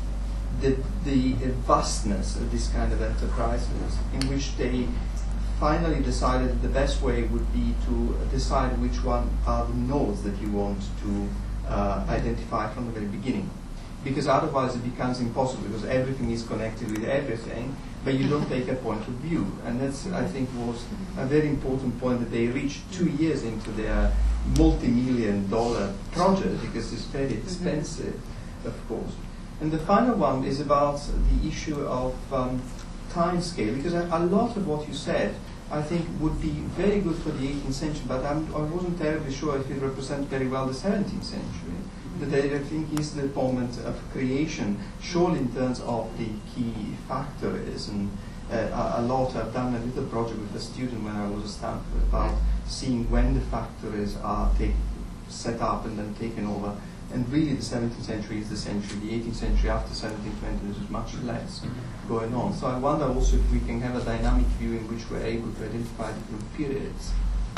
Q: the, the vastness of this kind of enterprises, in which they finally decided that the best way would be to decide which one are the nodes that you want to uh, identify from the very beginning. Because otherwise it becomes impossible, because everything is connected with everything, but you don't take a point of view. And that's, I think, was a very important point that they reached two years into their multi-million dollar project, because it's very expensive, of course. And the final one is about the issue of um, time scale, because a, a lot of what you said, I think, would be very good for the eighteenth century, but I'm, I wasn't terribly sure if it represents very well the seventeenth century. That I think is the moment of creation, surely in terms of the key factories. And uh, a lot, I've done a little project with a student when I was at Stanford about seeing when the factories are take, set up and then taken over. And really the seventeenth century is the century. The eighteenth century after seventeen twenty, there's much less going on. So I wonder also if we can have a dynamic view in which we're able to identify different periods.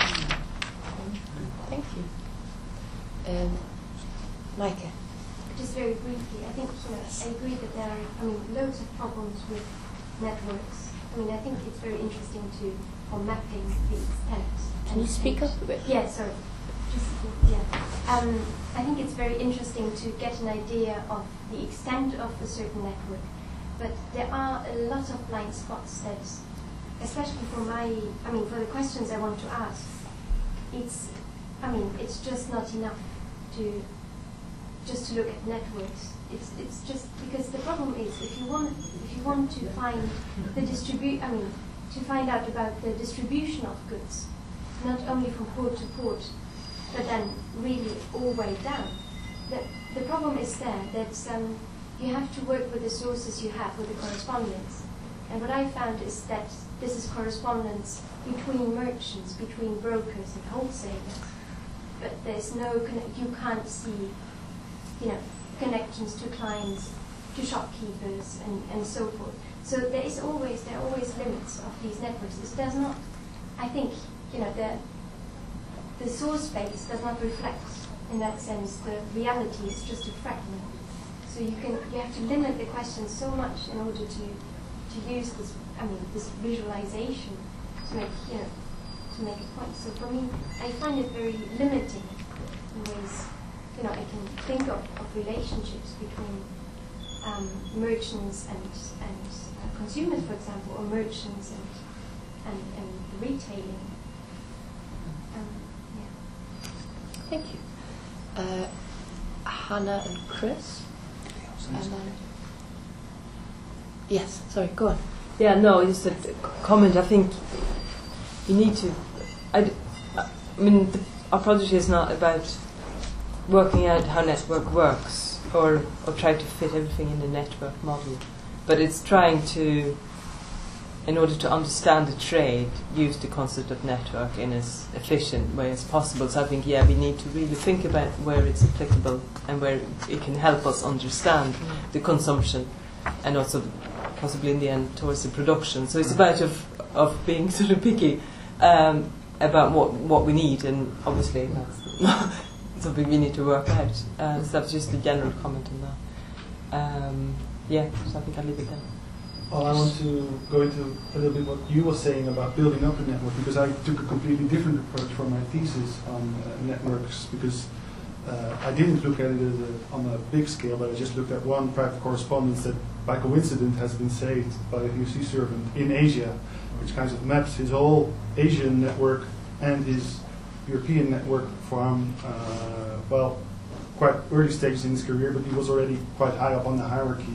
B: Thank you. Um, Micah.
N: Just very briefly, I think you know, I agree that there are, I mean, loads of problems with networks. I mean, I think it's very interesting to, for mapping the extent.
B: Can you speak up a bit?
N: Yeah, sorry. Just, yeah. Um, I think it's very interesting to get an idea of the extent of a certain network, but there are a lot of blind spots that, especially for my, I mean, for the questions I want to ask, it's, I mean, it's just not enough to just to look at networks. It's it's just because the problem is if you want if you want to find the distribute, I mean, to find out about the distribution of goods, not only from port to port, but then really all the way down. The, the problem is there that um, you have to work with the sources you have, with the correspondence. And what I found is that this is correspondence between merchants, between brokers and wholesalers. But there's no, you can't see, you know, connections to clients, to shopkeepers, and, and so forth. So there is always, there are always limits of these networks. It does not, I think, you know, the the source space does not reflect, in that sense, the reality is just a fragment. So you can, you have to limit the question so much in order to, to use this, I mean, this visualization to make, you know, to make a point. So for me, I find it very limiting in ways, you know, I can think of, of relationships between um, merchants and, and uh, consumers, for example, or merchants and, and, and retailing. Um,
B: Thank you. Uh, Hannah and Chris? And then, yes, sorry, go on.
K: Yeah, no, just a comment. I think you need to. I, d- I mean, the, our project is not about working out how network works or, or try to fit everything in the network model, but it's trying to in order to understand the trade, use the concept of network in as efficient way as possible. So I think, yeah, we need to really think about where it's applicable and where it can help us understand the consumption and also possibly in the end towards the production. So it's about of, of being sort of picky um, about what, what we need, and obviously that's something we need to work out. Uh, so that's just a general comment on that. Um, yeah, so I think I'll leave it there.
R: Well, I want to go into a little bit what you were saying about building up a network, because I took a completely different approach for my thesis on uh, networks, because uh, I didn't look at it as a, on a big scale, but I just looked at one private correspondence that by coincidence has been saved by a U C servant in Asia, which kind of maps his whole Asian network and his European network from, uh, well, quite early stages in his career, but he was already quite high up on the hierarchy.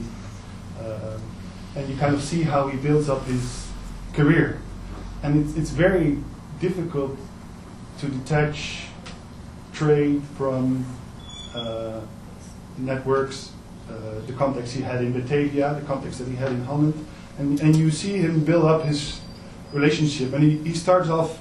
R: Uh, and you kind of see how he builds up his career. And it's, it's very difficult to detach trade from uh, networks, uh, the context he had in Batavia, the context that he had in Holland, and, and you see him build up his relationship. And he, he starts off,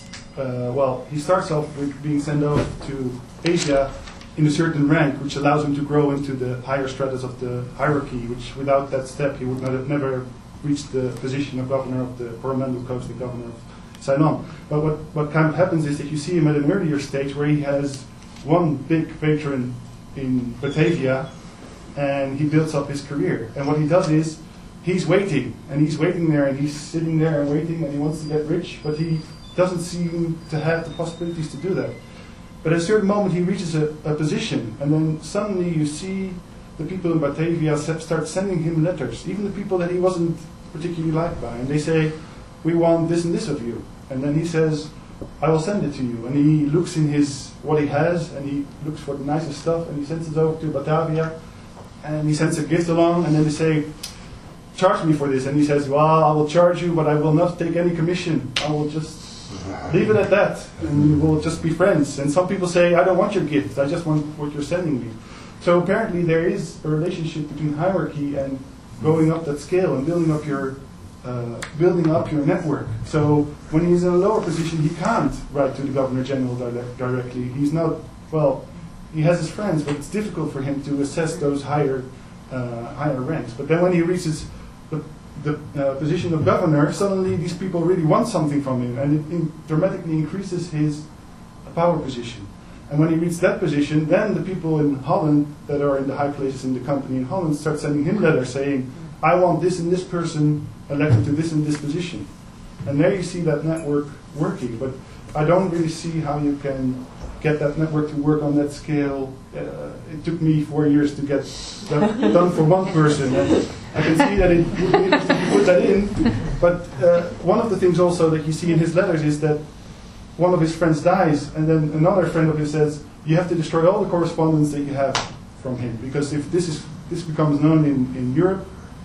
R: uh, well, he starts off with being sent off to Asia in a certain rank, which allows him to grow into the higher stratus of the hierarchy, which without that step he would not have never reached the position of governor of the Coromandel Coast, the governor of Ceylon. But what, what kind of happens is that you see him at an earlier stage where he has one big patron in Batavia, and he builds up his career. And what he does is, he's waiting, and he's waiting there, and he's sitting there and waiting, and he wants to get rich, but he doesn't seem to have the possibilities to do that. But at a certain moment he reaches a, a position, and then suddenly you see the people in Batavia start sending him letters, even the people that he wasn't particularly liked by, and they say, we want this and this of you. And then he says, I will send it to you. And he looks in his what he has, and he looks for the nicest stuff, and he sends it over to Batavia, and he sends a gift along, and then they say, charge me for this. And he says, well, I will charge you, but I will not take any commission. I will just leave it at that, and we'll just be friends. And some people say, I don't want your gift, I just want what you're sending me. So apparently there is a relationship between hierarchy and going up that scale and building up your uh, building up your network. So when he's in a lower position, he can't write to the Governor General direct, directly. He's not, well, he has his friends, but it's difficult for him to assess those higher uh, higher ranks. But then when he reaches the the uh, position of governor, suddenly these people really want something from him, and it in dramatically increases his power position. And when he reaches that position, then the people in Holland that are in the high places in the company in Holland start sending him letters saying, I want this and this person elected to this and this position. And there you see that network working. But I don't really see how you can get that network to work on that scale. Uh, it took me four years to get that done for one person. And I can see that it would be interesting to put that in. But uh, one of the things also that you see in his letters is that one of his friends dies, and then another friend of his says, you have to destroy all the correspondence that you have from him, because if this is this becomes known in, in Europe,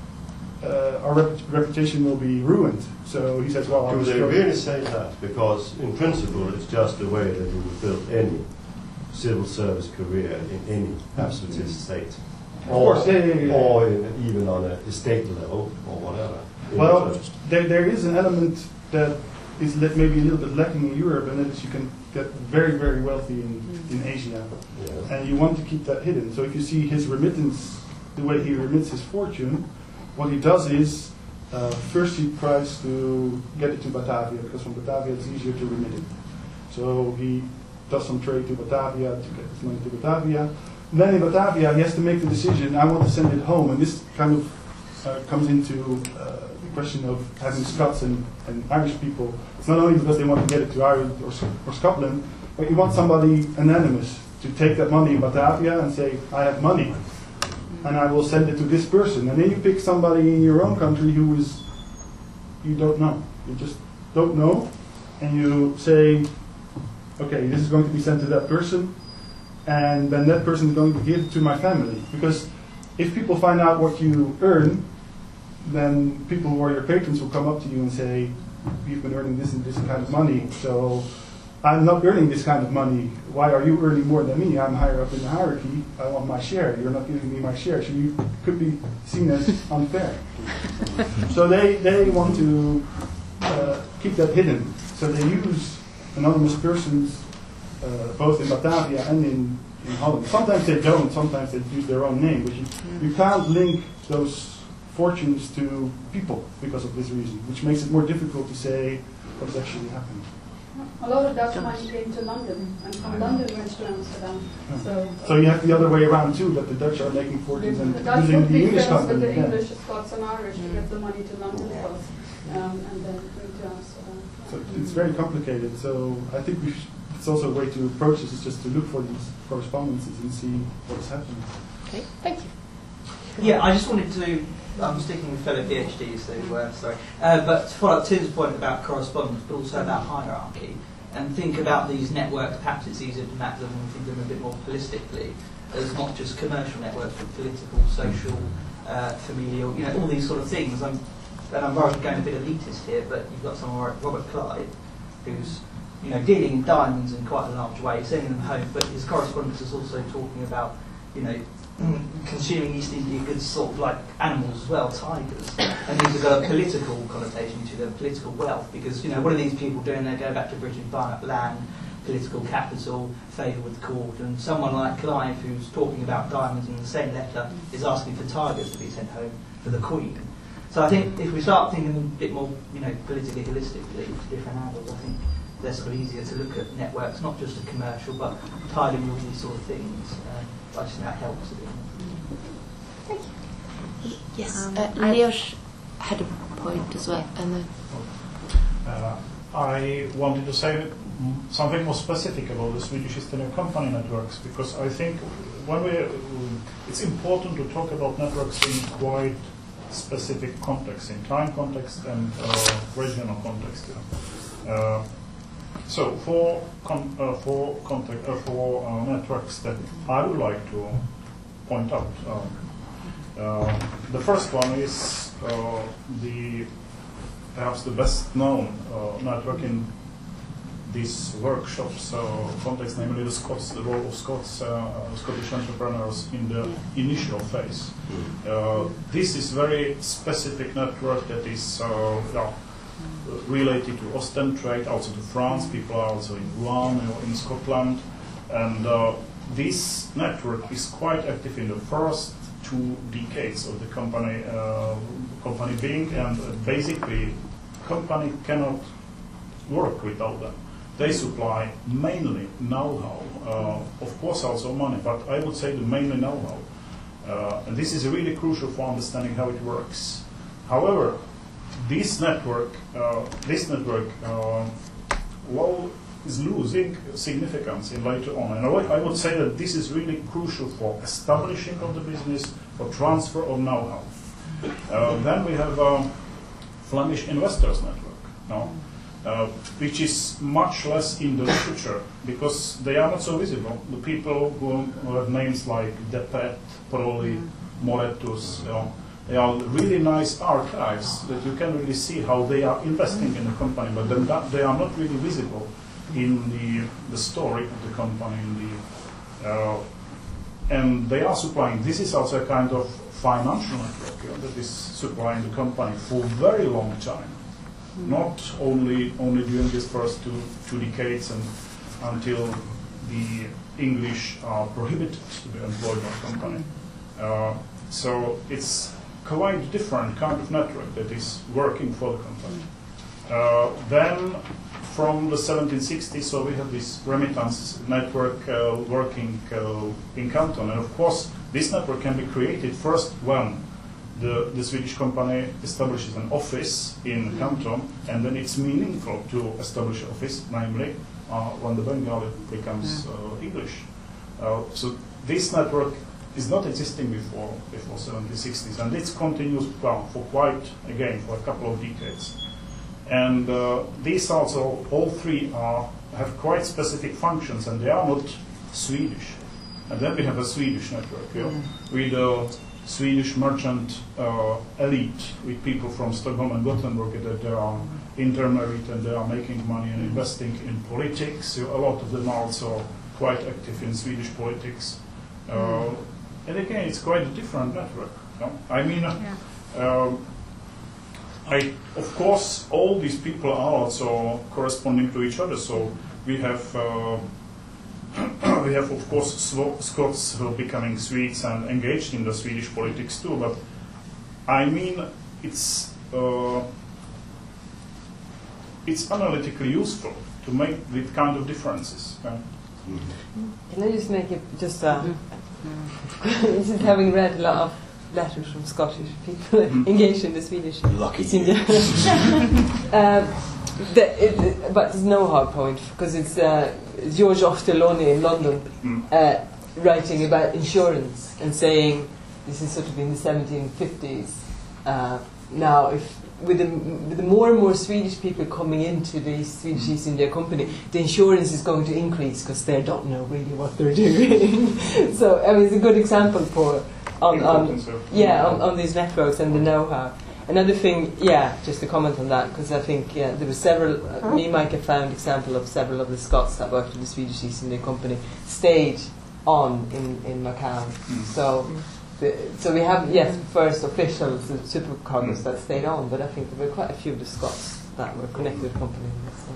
R: uh, our rep reputation will be ruined. So he says, well, I'll
E: Do they
R: destroy
E: really say that? Because in principle it's just the way that you would build any civil service career in any absolutist state.
R: Of course, yeah, yeah, yeah.
E: Or in, even on a state level, or whatever.
R: Well, there, there is an element that is maybe a little bit lacking in Europe, and that is you can get very, very wealthy in, in Asia. Yeah. And you want to keep that hidden. So if you see his remittance, the way he remits his fortune, what he does is, uh, first he tries to get it to Batavia, because from Batavia it's easier to remit it. So he does some trade to Batavia to get his money to Batavia. And then in Batavia he has to make the decision, I want to send it home. And this kind of uh, comes into uh, question of having Scots and, and Irish people. It's not only because they want to get it to Ireland or, or Scotland, but you want somebody anonymous to take that money in Batavia and say, I have money, and I will send it to this person. And then you pick somebody in your own country who is, you don't know. You just don't know, and you say, okay, this is going to be sent to that person, and then that person is going to give it to my family. Because if people find out what you earn, then people who are your patrons will come up to you and say, you've been earning this and this kind of money, so I'm not earning this kind of money. Why are you earning more than me? I'm higher up in the hierarchy. I want my share. You're not giving me my share. So you could be seen as unfair. So they, they want to uh, keep that hidden. So they use anonymous persons uh, both in Batavia and in, in Holland. Sometimes they don't, sometimes they use their own name, but you, you can't link those fortunes to people because of this reason, which makes it more difficult to say what is actually happening.
M: A lot of Dutch money came to London, and from London went to Amsterdam. So,
R: So you have the other way around too, that the Dutch are making fortunes and
M: the Dutch
R: using
M: would
R: the
M: be
R: English
M: friends with
R: company.
M: the
R: Yeah.
M: English, Scots, and Irish to get the money to London first, um, and then bring to Amsterdam.
R: So it's very complicated. So I think we sh it's also a way to approach this is just to look for these correspondences and see what's happening.
B: Okay, thank you.
S: Yeah, I just wanted to, I'm sticking with fellow PhDs, so uh, sorry, uh, but to follow up Tim's point about correspondence, but also about hierarchy, and think about these networks, perhaps it's easier to map them and think of them a bit more holistically, as not just commercial networks, but political, social, uh, familial, you know, all these sort of things. I'm, and I'm worried going a bit elitist here, but you've got someone like Robert Clyde, who's you know, dealing in diamonds in quite a large way, sending them home, but his correspondence is also talking about, you know, consuming East India goods sort of like animals as well, tigers. And these have got a political connotation to them, political wealth, because, you know, what are these people doing? They go back to Britain, buying up land, political capital, favour with the court, and someone like Clive, who's talking about diamonds in the same letter, is asking for tigers to be sent home for the Queen. So I think if we start thinking a bit more, you know, politically holistically to different angles, I think they're sort of easier to look at networks, not just a commercial, but tied in with all these sort of things. Uh, I just think that helps a bit more.
B: Yes,
T: Um,
B: uh, Leos had a point as well, and then
I: Uh, I wanted to say something more specific about the Swedish East India Company networks, because I think when we, it's important to talk about networks in quite specific context, in time context and uh, regional context. Yeah. Uh, so for con uh, for contact uh, for uh, networks that I would like to point out, um, uh, the first one is uh, the perhaps the best known uh, network in these workshops uh, context, namely the Scots, the role of Scots, uh, uh, Scottish entrepreneurs in the initial phase. Uh, this is very specific network that is uh, yeah, related to Ostend trade, also to France. People are also in Rouen or in Scotland, and uh, this network is quite active in the first two decades of the company uh, company being, and uh, basically company cannot work without them. They supply mainly know-how, uh, of course also money, but I would say the mainly know-how. Uh, and this is really crucial for understanding how it works. However, this network, uh, this network uh, well, is losing significance in later on. And I would, I would say that this is really crucial for establishing of the business, for transfer of know-how. Uh, then we have um, Flemish Investors Network, no? uh, which is much less in the literature because they are not so visible. The people who, who have names like Depet, Proli, Moretus, you know, they are really nice archives that you can really see how they are investing in the company, but then that, they are not really visible in the, the story of the company. In the, uh, and they are supplying, this is also a kind of financial network, you know, that is supplying the company for a very long time. Mm. Not only only during these first two, two decades and until the English are prohibited to be employed by the company. Uh, so it's quite different kind of network that is working for the company. Uh, then from the seventeen sixties, so we have this remittance network uh, working uh, in Canton, and of course this network can be created first when the, the Swedish company establishes an office in Canton, and then it's meaningful to establish an office, namely uh, when the Bengali becomes uh, English. Uh, so this network is not existing before before seventeen sixties, and it continues well, for quite again for a couple of decades. And uh, these also, all three are have quite specific functions, and they are not Swedish. And then we have a Swedish network, yeah, mm. with a Swedish merchant uh, elite, with people from Stockholm and Gothenburg that they are intermarried and they are making money and investing in politics. A lot of them are also quite active in Swedish politics. Uh, mm. And again, it's quite a different network. You know? I mean, yeah. uh, I, of course, all these people are also corresponding to each other. So we have, uh, we have, of course, Sw- Scots who are becoming Swedes and engaged in the Swedish politics too. But I mean, it's uh, it's analytically useful to make these kind of differences. Yeah?
K: Can I just make it just uh, just having read a lot of letters from Scottish people engaged in the Swedish
J: Lucky
K: you. um, the, it, but there's no hard point because it's uh, George Ochterlony in London uh, writing about insurance and saying this is sort of in the seventeen fifties. Uh, now, if with the, with the more and more Swedish people coming into the Swedish East India Company, the insurance is going to increase because they don't know really what they're doing. So, I mean, it's a good example for on, on yeah on, on these networks and the know-how. Another thing, yeah, just to comment on that, because I think yeah, there were several. Uh, me, Mike, have found example of several of the Scots that worked for the Swedish East India Company stayed on in in Macau. Mm. So. The, so we have, yes, first officials, the supercargos that stayed on, but I think there were quite a few of the Scots that were connected to the company.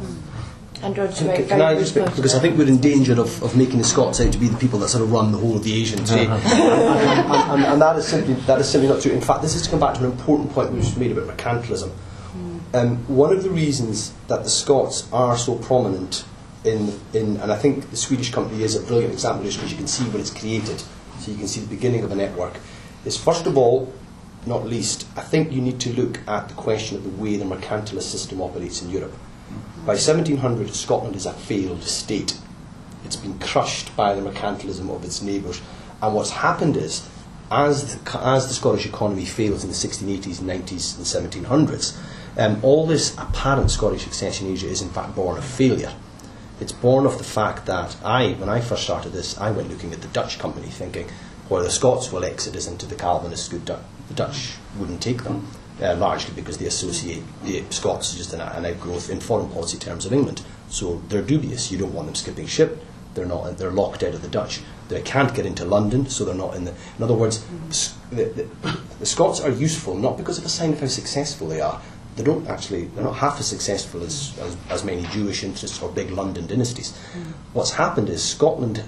K: So.
B: And George,
J: can, can I just make, because I think we're in danger of, of making the Scots out to be the people that sort of run the whole of the Asian trade, and, and, and, and, and that is simply that is simply not true. In fact, this is to come back to an important point which was made about mercantilism. Um, one of the reasons that the Scots are so prominent in in, and I think the Swedish company is a brilliant example, just because you can see when it's created. So you can see the beginning of a network, is first of all, not least, I think you need to look at the question of the way the mercantilist system operates in Europe. By seventeen hundred, Scotland is a failed state. It's been crushed by the mercantilism of its neighbours. And what's happened is, as the, as the Scottish economy fails in the sixteen eighties, nineties and seventeen hundreds, um, all this apparent Scottish success in Asia is in fact born of failure. It's born of the fact that I, when I first started this, I went looking at the Dutch company thinking, well, the Scots will exodus into the Calvinist good Du- the Dutch wouldn't take them, uh, largely because they associate the Scots just an, an outgrowth in foreign policy terms of England. So they're dubious. You don't want them skipping ship. They're not. They're locked out of the Dutch. They can't get into London, so they're not in the... In other words, the, the, the Scots are useful not because of a sign of how successful they are. They don't actually, they're not half as successful as, as, as many Jewish interests or big London dynasties. Mm. What's happened is Scotland's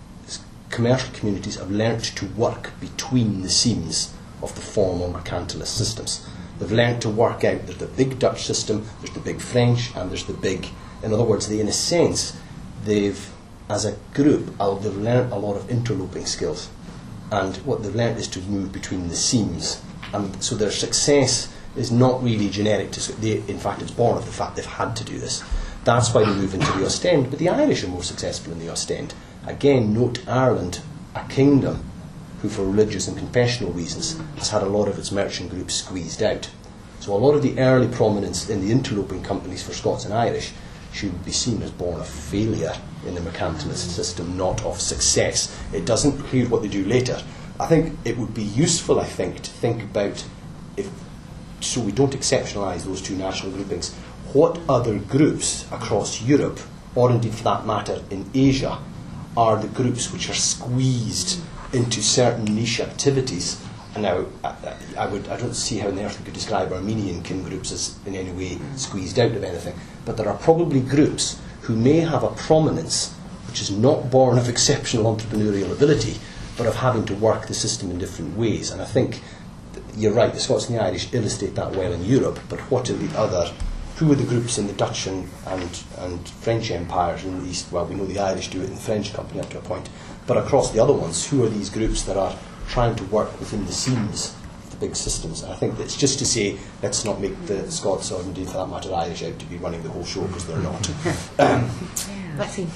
J: commercial communities have learnt to work between the seams of the formal mercantilist systems. They've learnt to work out, there's the big Dutch system, there's the big French, and there's the big, in other words, they, in a sense, they've, as a group, uh, they've learnt a lot of interloping skills. And what they've learnt is to move between the seams. And so their success is not really generic to, they, in fact it's born of the fact they've had to do this. That's why they move into the Ostend, but the Irish are more successful in the Ostend. Again, note Ireland, a kingdom who for religious and confessional reasons has had a lot of its merchant groups squeezed out. So a lot of the early prominence in the interloping companies for Scots and Irish should be seen as born of failure in the mercantilist system, not of success. It doesn't preclude what they do later. I think it would be useful, I think, to think about, if so we don't exceptionalise those two national groupings, what other groups across Europe, or indeed for that matter in Asia, are the groups which are squeezed into certain niche activities. And now, I, I, would, I don't see how on earth we could describe Armenian kin groups as in any way squeezed out of anything, but there are probably groups who may have a prominence which is not born of exceptional entrepreneurial ability, but of having to work the system in different ways. And I think you're right, the Scots and the Irish illustrate that well in Europe, but what are the other, who are the groups in the Dutch and, and, and French empires in the East? Well, we know the Irish do it in the French company up to a point, but across the other ones, who are these groups that are trying to work within the seams of the big systems? And I think that's just to say, let's not make the Scots, or indeed for that matter Irish, out to be running the whole show, because they're not. um,
A: Let's see.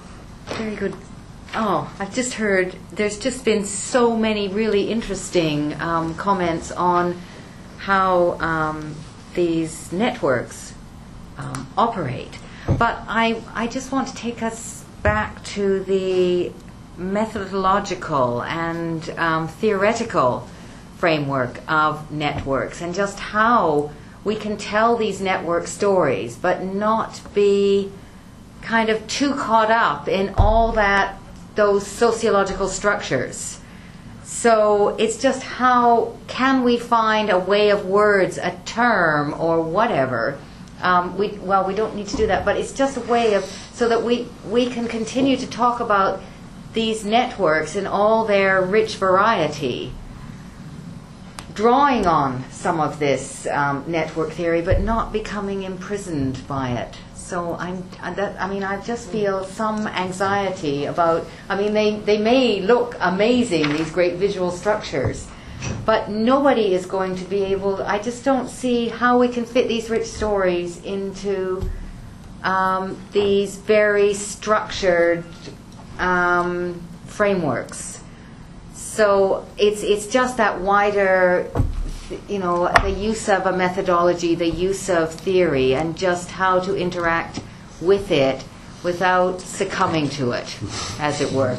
A: Very good. Oh, I've just heard, there's just been so many really interesting um, comments on how um, these networks um, operate. But I, I just want to take us back to the methodological and um, theoretical framework of networks, and just how we can tell these network stories but not be kind of too caught up in all that, those sociological structures. So it's just how can we find a way of words, a term, or whatever. Um, we, well, we don't need to do that, but it's just a way of, so that we, we can continue to talk about these networks in all their rich variety, drawing on some of this um, network theory, but not becoming imprisoned by it. So I'm, that, I mean, I just feel some anxiety about, I mean, they, they may look amazing, these great visual structures, but nobody is going to be able, I just don't see how we can fit these rich stories into um, these very structured um, frameworks. So it's it's just that wider, you know, the use of a methodology, the use of theory, and just how to interact with it without succumbing to it, as it were.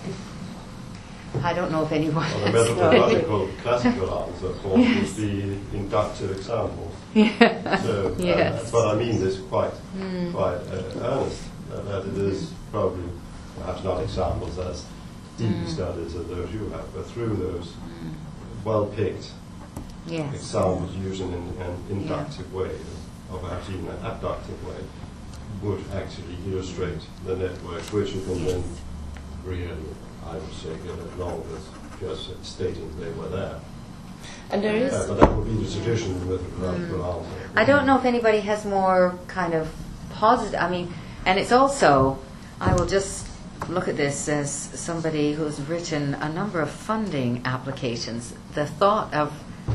A: I don't know if anyone
E: well, the
A: has
E: methodological classical answer, of course, yes. is the inductive example.
A: Yeah.
E: So,
A: yes.
E: uh, but I mean this quite,
A: mm.
E: quite uh, earnest, uh, that it is probably, perhaps not examples as deep mm. studies as those you have, but through those mm. well-picked
A: yes.
E: examples using an, an inductive yeah. way, or perhaps even an abductive way, would actually illustrate the networks, which you can then really, I would say, get as long as just stating they were there.
B: And there is.
E: Uh, but that would be the traditional methodological mm. answer.
A: I don't know if anybody has more kind of positive. I mean, and it's also, I will just look at this as somebody who's written a number of funding applications. The thought of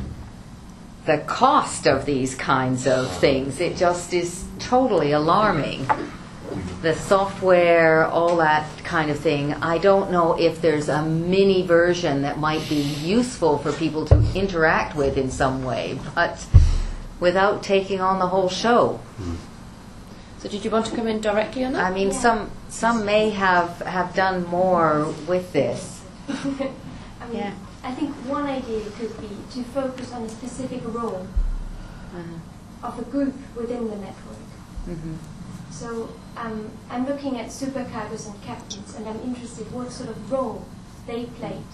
A: the cost of these kinds of things, it just is totally alarming. The software, all that kind of thing. I don't know if there's a mini version that might be useful for people to interact with in some way, but without taking on the whole show.
B: So did you want to come in directly on that?
A: I mean,
N: Yeah.
A: some some may have, have done more with this.
N: I mean,
A: Yeah.
N: I think one idea could be to focus on a specific role
A: Uh-huh.
N: of a group within the network.
A: Mm-hmm.
N: So um, I'm looking at supercargos and captains, and I'm interested what sort of role they played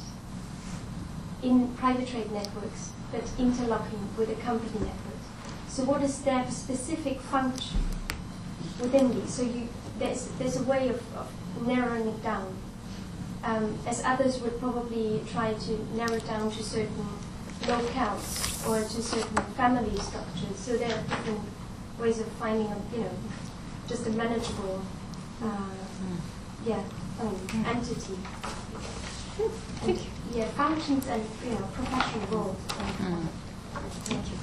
N: in private trade networks, but interlocking with a company network. So what is their specific function within these? So you, there's, there's a way of, of narrowing it down, um, as others would probably try to narrow it down to certain locales or to certain family structures. So there are different ways of finding a, you know, just a manageable, uh, yeah, um, entity. And, yeah, functions and, you know, professional roles.
A: Mm.
N: Thank you.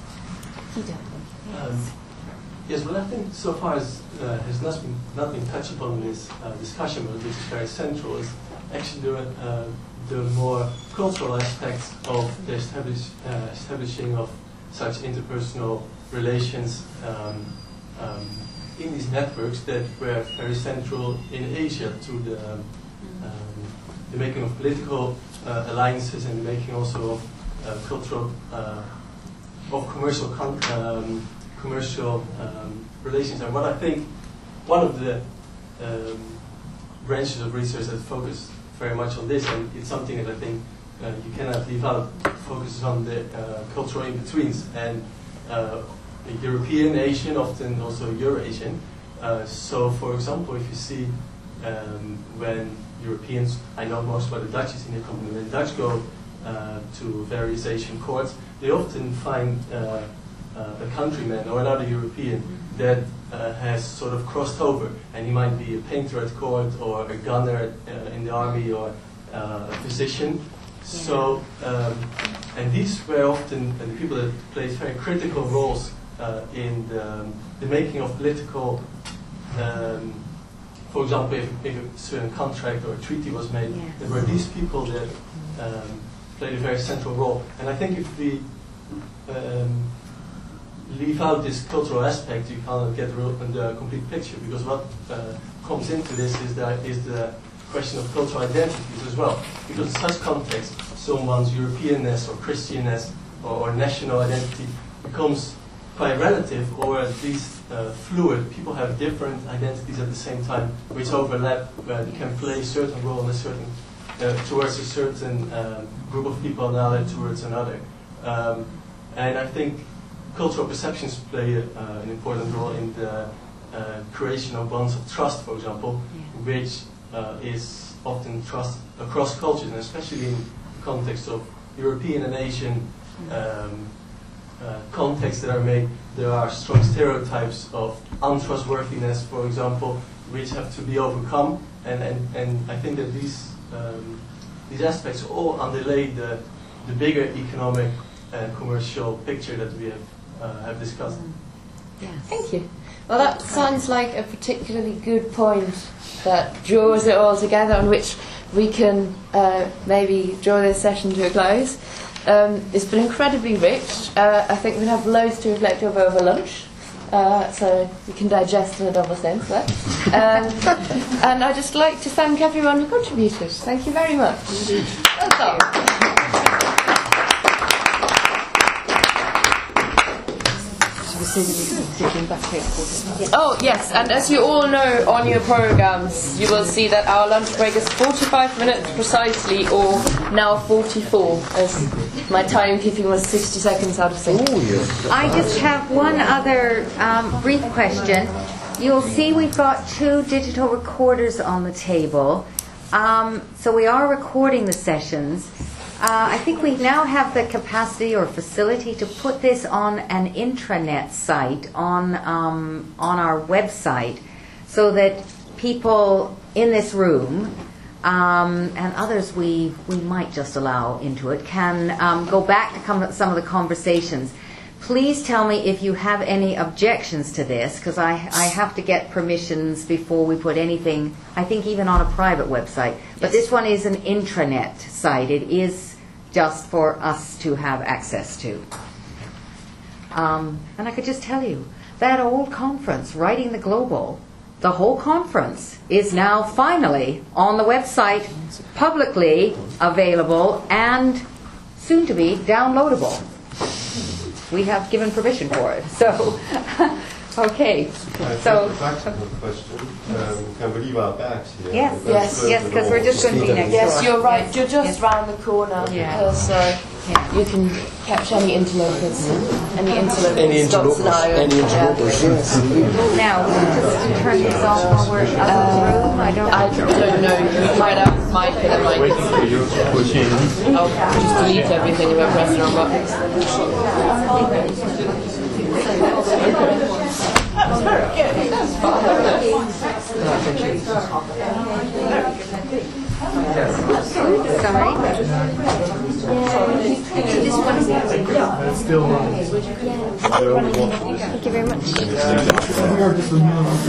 T: Um, yes, well, I think so far as uh, has not been, not been touched upon in this uh, discussion, but which is very central, is actually the, uh, the more cultural aspects of the establish, uh, establishing of such interpersonal relations um, um, in these networks that were very central in Asia to the, um, the making of political uh, alliances and the making also of uh, cultural, uh, of commercial con um, commercial um, relations. And what I think one of the um, branches of research that focus very much on this, and it's something that I think uh, you cannot leave out, focuses on the uh, cultural in-betweens. And uh, European, Asian, often also Eurasian. Uh, so, for example, if you see um, when Europeans, I know most about the Dutch is in the company, when the Dutch go uh, to various Asian courts, they often find uh, uh, a countryman or another European that uh, has sort of crossed over, and he might be a painter at court or a gunner uh, in the army or uh, a physician. So, um, and these were often uh, the people that played very critical roles uh, in the, um, the making of political, um, for example, if, if a certain contract or a treaty was made, yes. there were these people that um, played a very central role. And I think if we um, leave out this cultural aspect, you cannot get the complete picture, because what uh, comes into this is the, is the question of cultural identities as well. Because in such context, someone's Europeanness or Christianness or, or national identity becomes quite relative, or at least uh, fluid. People have different identities at the same time, which overlap, where they can play a certain role in a certain uh, towards a certain um, group of people, another towards another. Um, and I think cultural perceptions play a, uh, an important role in the uh, creation of bonds of trust, for example, yeah. which uh, is often trust across cultures, and especially in the context of European and Asian um, uh, contexts that are made. There are strong stereotypes of untrustworthiness, for example, which have to be overcome, and, and, and I think that these um, these aspects all underlay the, the bigger economic and commercial picture that we have, uh, have discussed.
B: Yeah. Thank you. Well, that sounds like a particularly good point that draws it all together, on which we can uh, maybe draw this session to a close. Um, it's been incredibly rich. Uh, I think we'll have loads to reflect over over lunch, uh, so you can digest in a double sense there. Um, and I'd just like to thank everyone who contributed. Thank you very much. Well done. Oh yes, and as you all know on your programs, you will see that our lunch break is forty-five minutes precisely, or now forty-four, as my timekeeping was sixty seconds out of six.
A: I just have one other um, brief question. You'll see we've got two digital recorders on the table. Um, so we are recording the sessions. Uh, I think we now have the capacity or facility to put this on an intranet site on um, on our website, so that people in this room um, and others we we might just allow into it can um, go back to com- some of the conversations. Please tell me if you have any objections to this, because I, I have to get permissions before we put anything, I think even on a private website. But this one is an intranet site. It is just for us to have access to. Um, and I could just tell you, that old conference, Writing the Global, the whole conference is now finally on the website, publicly available and soon to be downloadable. We have given permission for it. So, okay. So,
E: a practical question. Um, can we leave our bags here?
A: Yes, yes, yes, because we're just going to be next door.
B: Yes, you're right. You're just
A: yes.
B: round the corner.
A: Yeah.
B: Uh, so yeah. You can catch any interlopers. Any interlopers.
J: Any interlopers. Any interlopers.
A: Yeah. Now, just turn this off while we're out of the room. I don't.
B: I don't know. You might have Mike and then Mike.
H: Waiting for you to push in.
B: I'll just delete everything if I press the wrong button. That's very good. That's
A: Sorry?
E: Still running.
A: Thank you very much.